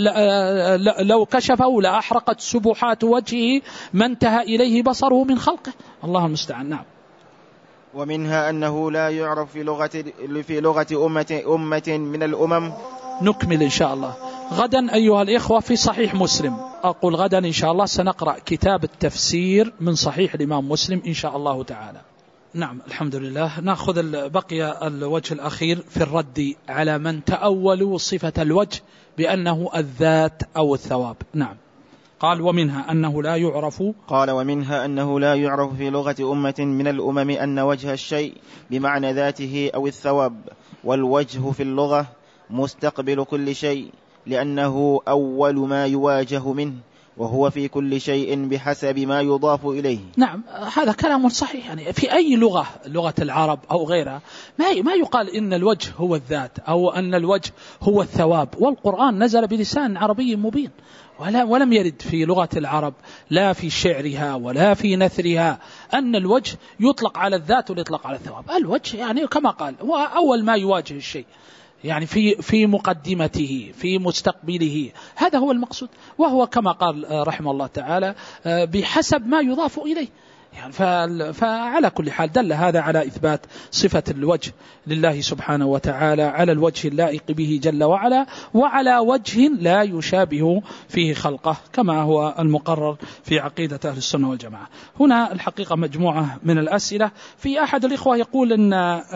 لو كشفه لأحرقت سبحات وجهه ما انتهى إليه بصره من خلقه. الله المستعان. نعم. ومنها أنه لا يعرف في لغة في لغة أمة أمة من الأمم. نكمل إن شاء الله غدا أيها الإخوة في صحيح مسلم. أقول غدا إن شاء الله سنقرأ كتاب التفسير من صحيح الإمام مسلم إن شاء الله تعالى. نعم. الحمد لله. نأخذ بقي الوجه الأخير في الرد على من تأولوا صفة الوجه بأنه الذات أو الثواب. نعم. قال ومنها أنه لا يعرف قال ومنها أنه لا يعرف في لغة أمة من الأمم أن وجه الشيء بمعنى ذاته أو الثواب، والوجه في اللغة مستقبل كل شيء، لأنه أول ما يواجه منه، وهو في كل شيء بحسب ما يضاف إليه. نعم. هذا كلام صحيح. يعني في أي لغة، لغة العرب أو غيرها، ما ما يقال إن الوجه هو الذات أو أن الوجه هو الثواب، والقرآن نزل بلسان عربي مبين، ولا ولم يرد في لغة العرب لا في شعرها ولا في نثرها أن الوجه يطلق على الذات ويطلق على الثواب. الوجه يعني كما قال هو أول ما يواجه الشيء، يعني في في مقدمته في مستقبله، هذا هو المقصود. وهو كما قال رحمه الله تعالى بحسب ما يضاف إليه يعني. فعلى كل حال دل هذا على إثبات صفة الوجه لله سبحانه وتعالى على الوجه اللائق به جل وعلا، وعلى وجه لا يشابه فيه خلقه كما هو المقرر في عقيدة أهل السنة والجماعة. هنا الحقيقة مجموعة من الأسئلة. في أحد الإخوة يقول أن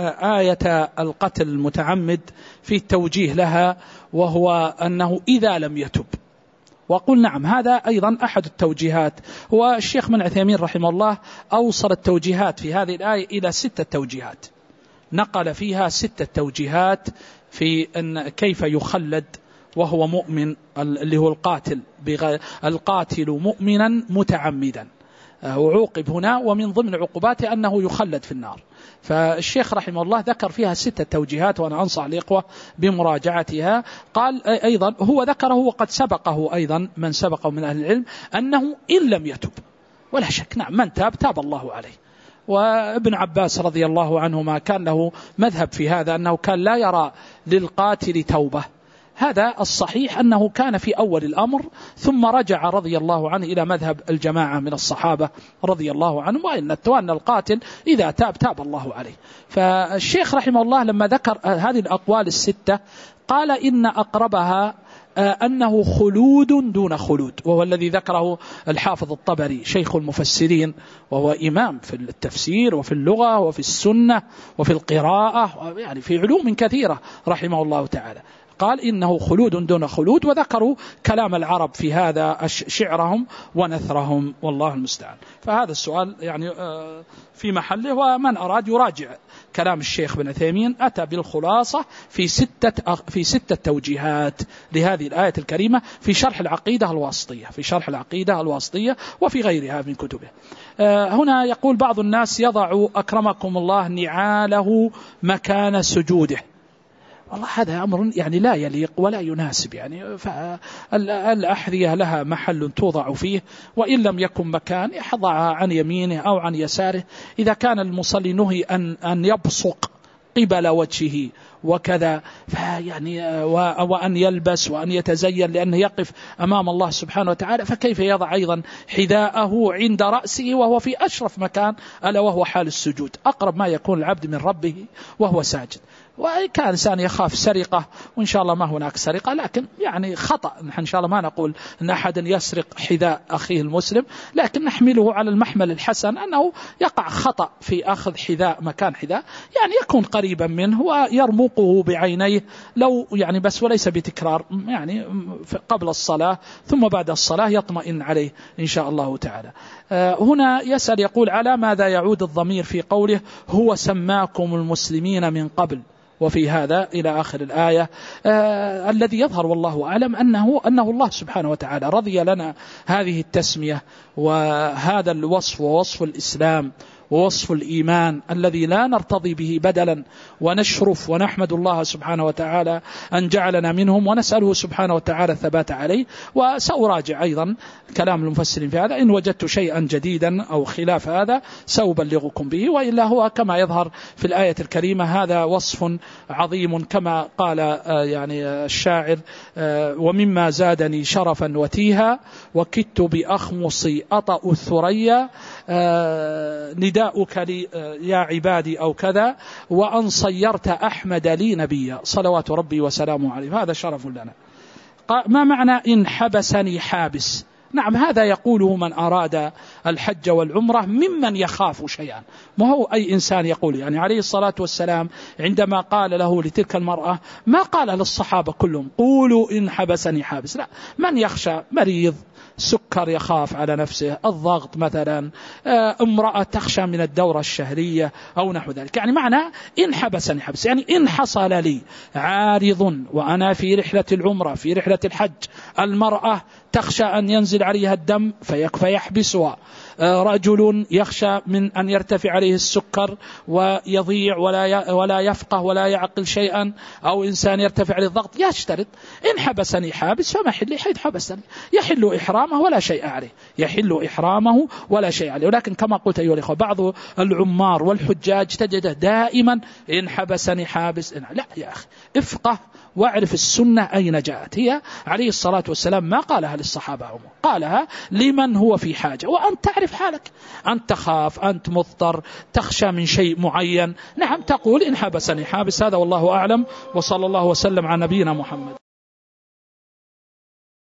آية القتل المتعمد في التوجيه لها، وهو أنه إذا لم يتب. وقل نعم، هذا أيضا أحد التوجيهات. والشيخ من عثيمين رحمه الله أوصل التوجيهات في هذه الآية إلى ستة توجيهات، نقل فيها ستة توجيهات في أن كيف يخلد وهو مؤمن، اللي هو القاتل القاتل مؤمنا متعمدا، وعوقب هنا ومن ضمن عقوباته أنه يخلد في النار. فالشيخ رحمه الله ذكر فيها ستة توجيهات، وأنا أنصح الإخوة بمراجعتها. قال أيضا هو ذكره وقد سبقه أيضا من سبقه من أهل العلم أنه إن لم يتب، ولا شك نعم من تاب تاب الله عليه. وابن عباس رضي الله عنهما كان له مذهب في هذا، أنه كان لا يرى للقاتل توبة. هذا الصحيح أنه كان في أول الأمر، ثم رجع رضي الله عنه إلى مذهب الجماعة من الصحابة رضي الله عنهم، وأن القاتل إذا تاب تاب الله عليه. فالشيخ رحمه الله لما ذكر هذه الأقوال الستة قال إن أقربها أنه خلود دون خلود، وهو الذي ذكره الحافظ الطبري شيخ المفسرين، وهو إمام في التفسير وفي اللغة وفي السنة وفي القراءة، يعني في علوم كثيرة رحمه الله تعالى. قال إنه خلود دون خلود، وذكروا كلام العرب في هذا شعرهم ونثرهم، والله المستعان. فهذا السؤال يعني في محله، ومن أراد يراجع كلام الشيخ بن عثيمين، أتى بالخلاصة في ستة في ستة توجيهات لهذه الآية الكريمة في شرح العقيدة الواسطية في شرح العقيدة الواسطية وفي غيرها من كتبه. هنا يقول بعض الناس يضع أكرمكم الله نعاله مكان سجوده. والله هذا أمر يعني لا يليق ولا يناسب، يعني فالأحذية لها محل توضع فيه، وإن لم يكن مكان يضعها عن يمينه أو عن يساره. إذا كان المصلي نهي أن أن يبصق قبل وجهه وكذا، فيعني وأن يلبس وأن يتزين لأنه يقف أمام الله سبحانه وتعالى، فكيف يضع أيضا حذاءه عند رأسه وهو في أشرف مكان، ألا وهو حال السجود، أقرب ما يكون العبد من ربه وهو ساجد. وكان إنسان يخاف سرقة، وإن شاء الله ما هناك سرقة، لكن يعني خطأ، نحن إن شاء الله ما نقول أن أحد يسرق حذاء أخيه المسلم، لكن نحمله على المحمل الحسن أنه يقع خطأ في أخذ حذاء مكان حذاء، يعني يكون قريبا منه ويرمقه بعينيه لو يعني بس، وليس بتكرار، يعني قبل الصلاة ثم بعد الصلاة يطمئن عليه إن شاء الله تعالى. هنا يسأل يقول على ماذا يعود الضمير في قوله هو سماكم المسلمين من قبل وفي هذا إلى آخر الآية؟ آه الذي يظهر والله أعلم أنه, أنه الله سبحانه وتعالى رضي لنا هذه التسمية وهذا الوصف، ووصف الإسلام ووصف الإيمان الذي لا نرتضي به بدلا، ونشرف ونحمد الله سبحانه وتعالى أن جعلنا منهم، ونسأله سبحانه وتعالى الثبات عليه. وسأراجع أيضا كلام المفسرين في هذا، إن وجدت شيئا جديدا أو خلاف هذا سأبلغكم به، وإلا هو كما يظهر في الآية الكريمة هذا وصف عظيم كما قال يعني الشاعر ومما زادني شرفا وتيها وكدت بأخمصي أطأ الثريا نداؤك لي يا عبادي أو كذا، وأن صيرت أحمد لي نبيا صلوات ربي وسلامه عليه. هذا شرف لنا. ما معنى إن حبسني حابس؟ نعم، هذا يقوله من أراد الحج والعمرة ممن يخاف شيئا، ما هو أي إنسان يقول. يعني عليه الصلاة والسلام عندما قال له لتلك المرأة ما قال للصحابة كلهم قولوا إن حبسني حابس، لا، من يخشى مريض سكر يخاف على نفسه، الضغط مثلا، امرأة تخشى من الدورة الشهرية أو نحو ذلك. يعني معنى إن حبسني حبس، يعني إن حصل لي عارض وأنا في رحلة العمرة في رحلة الحج، المرأة تخشى أن ينزل عليها الدم فيحبسها، رجل يخشى من أن يرتفع عليه السكر ويضيع ولا ولا يفقه ولا يعقل شيئا، أو إنسان يرتفع عليه الضغط، يشترط إن حبسني حابس فمحلي حيث حبسني، يحل إحرامه ولا شيء عليه، يحل إحرامه ولا شيء عليه. ولكن كما قلت أيها الأخوة، بعض العمار والحجاج تجده دائما إن حبسني حابس، إن لا يا أخي، افقه واعرف السنة أين جاءت. هي عليه الصلاة والسلام ما قالها للصحابة عموما، قالها لمن هو في حاجة، وأنت تعرف حالك، أنت تخاف، أنت مضطر، تخشى من شيء معين، نعم تقول إن حبسني حابس. هذا والله أعلم، وصلى الله وسلم على نبينا محمد.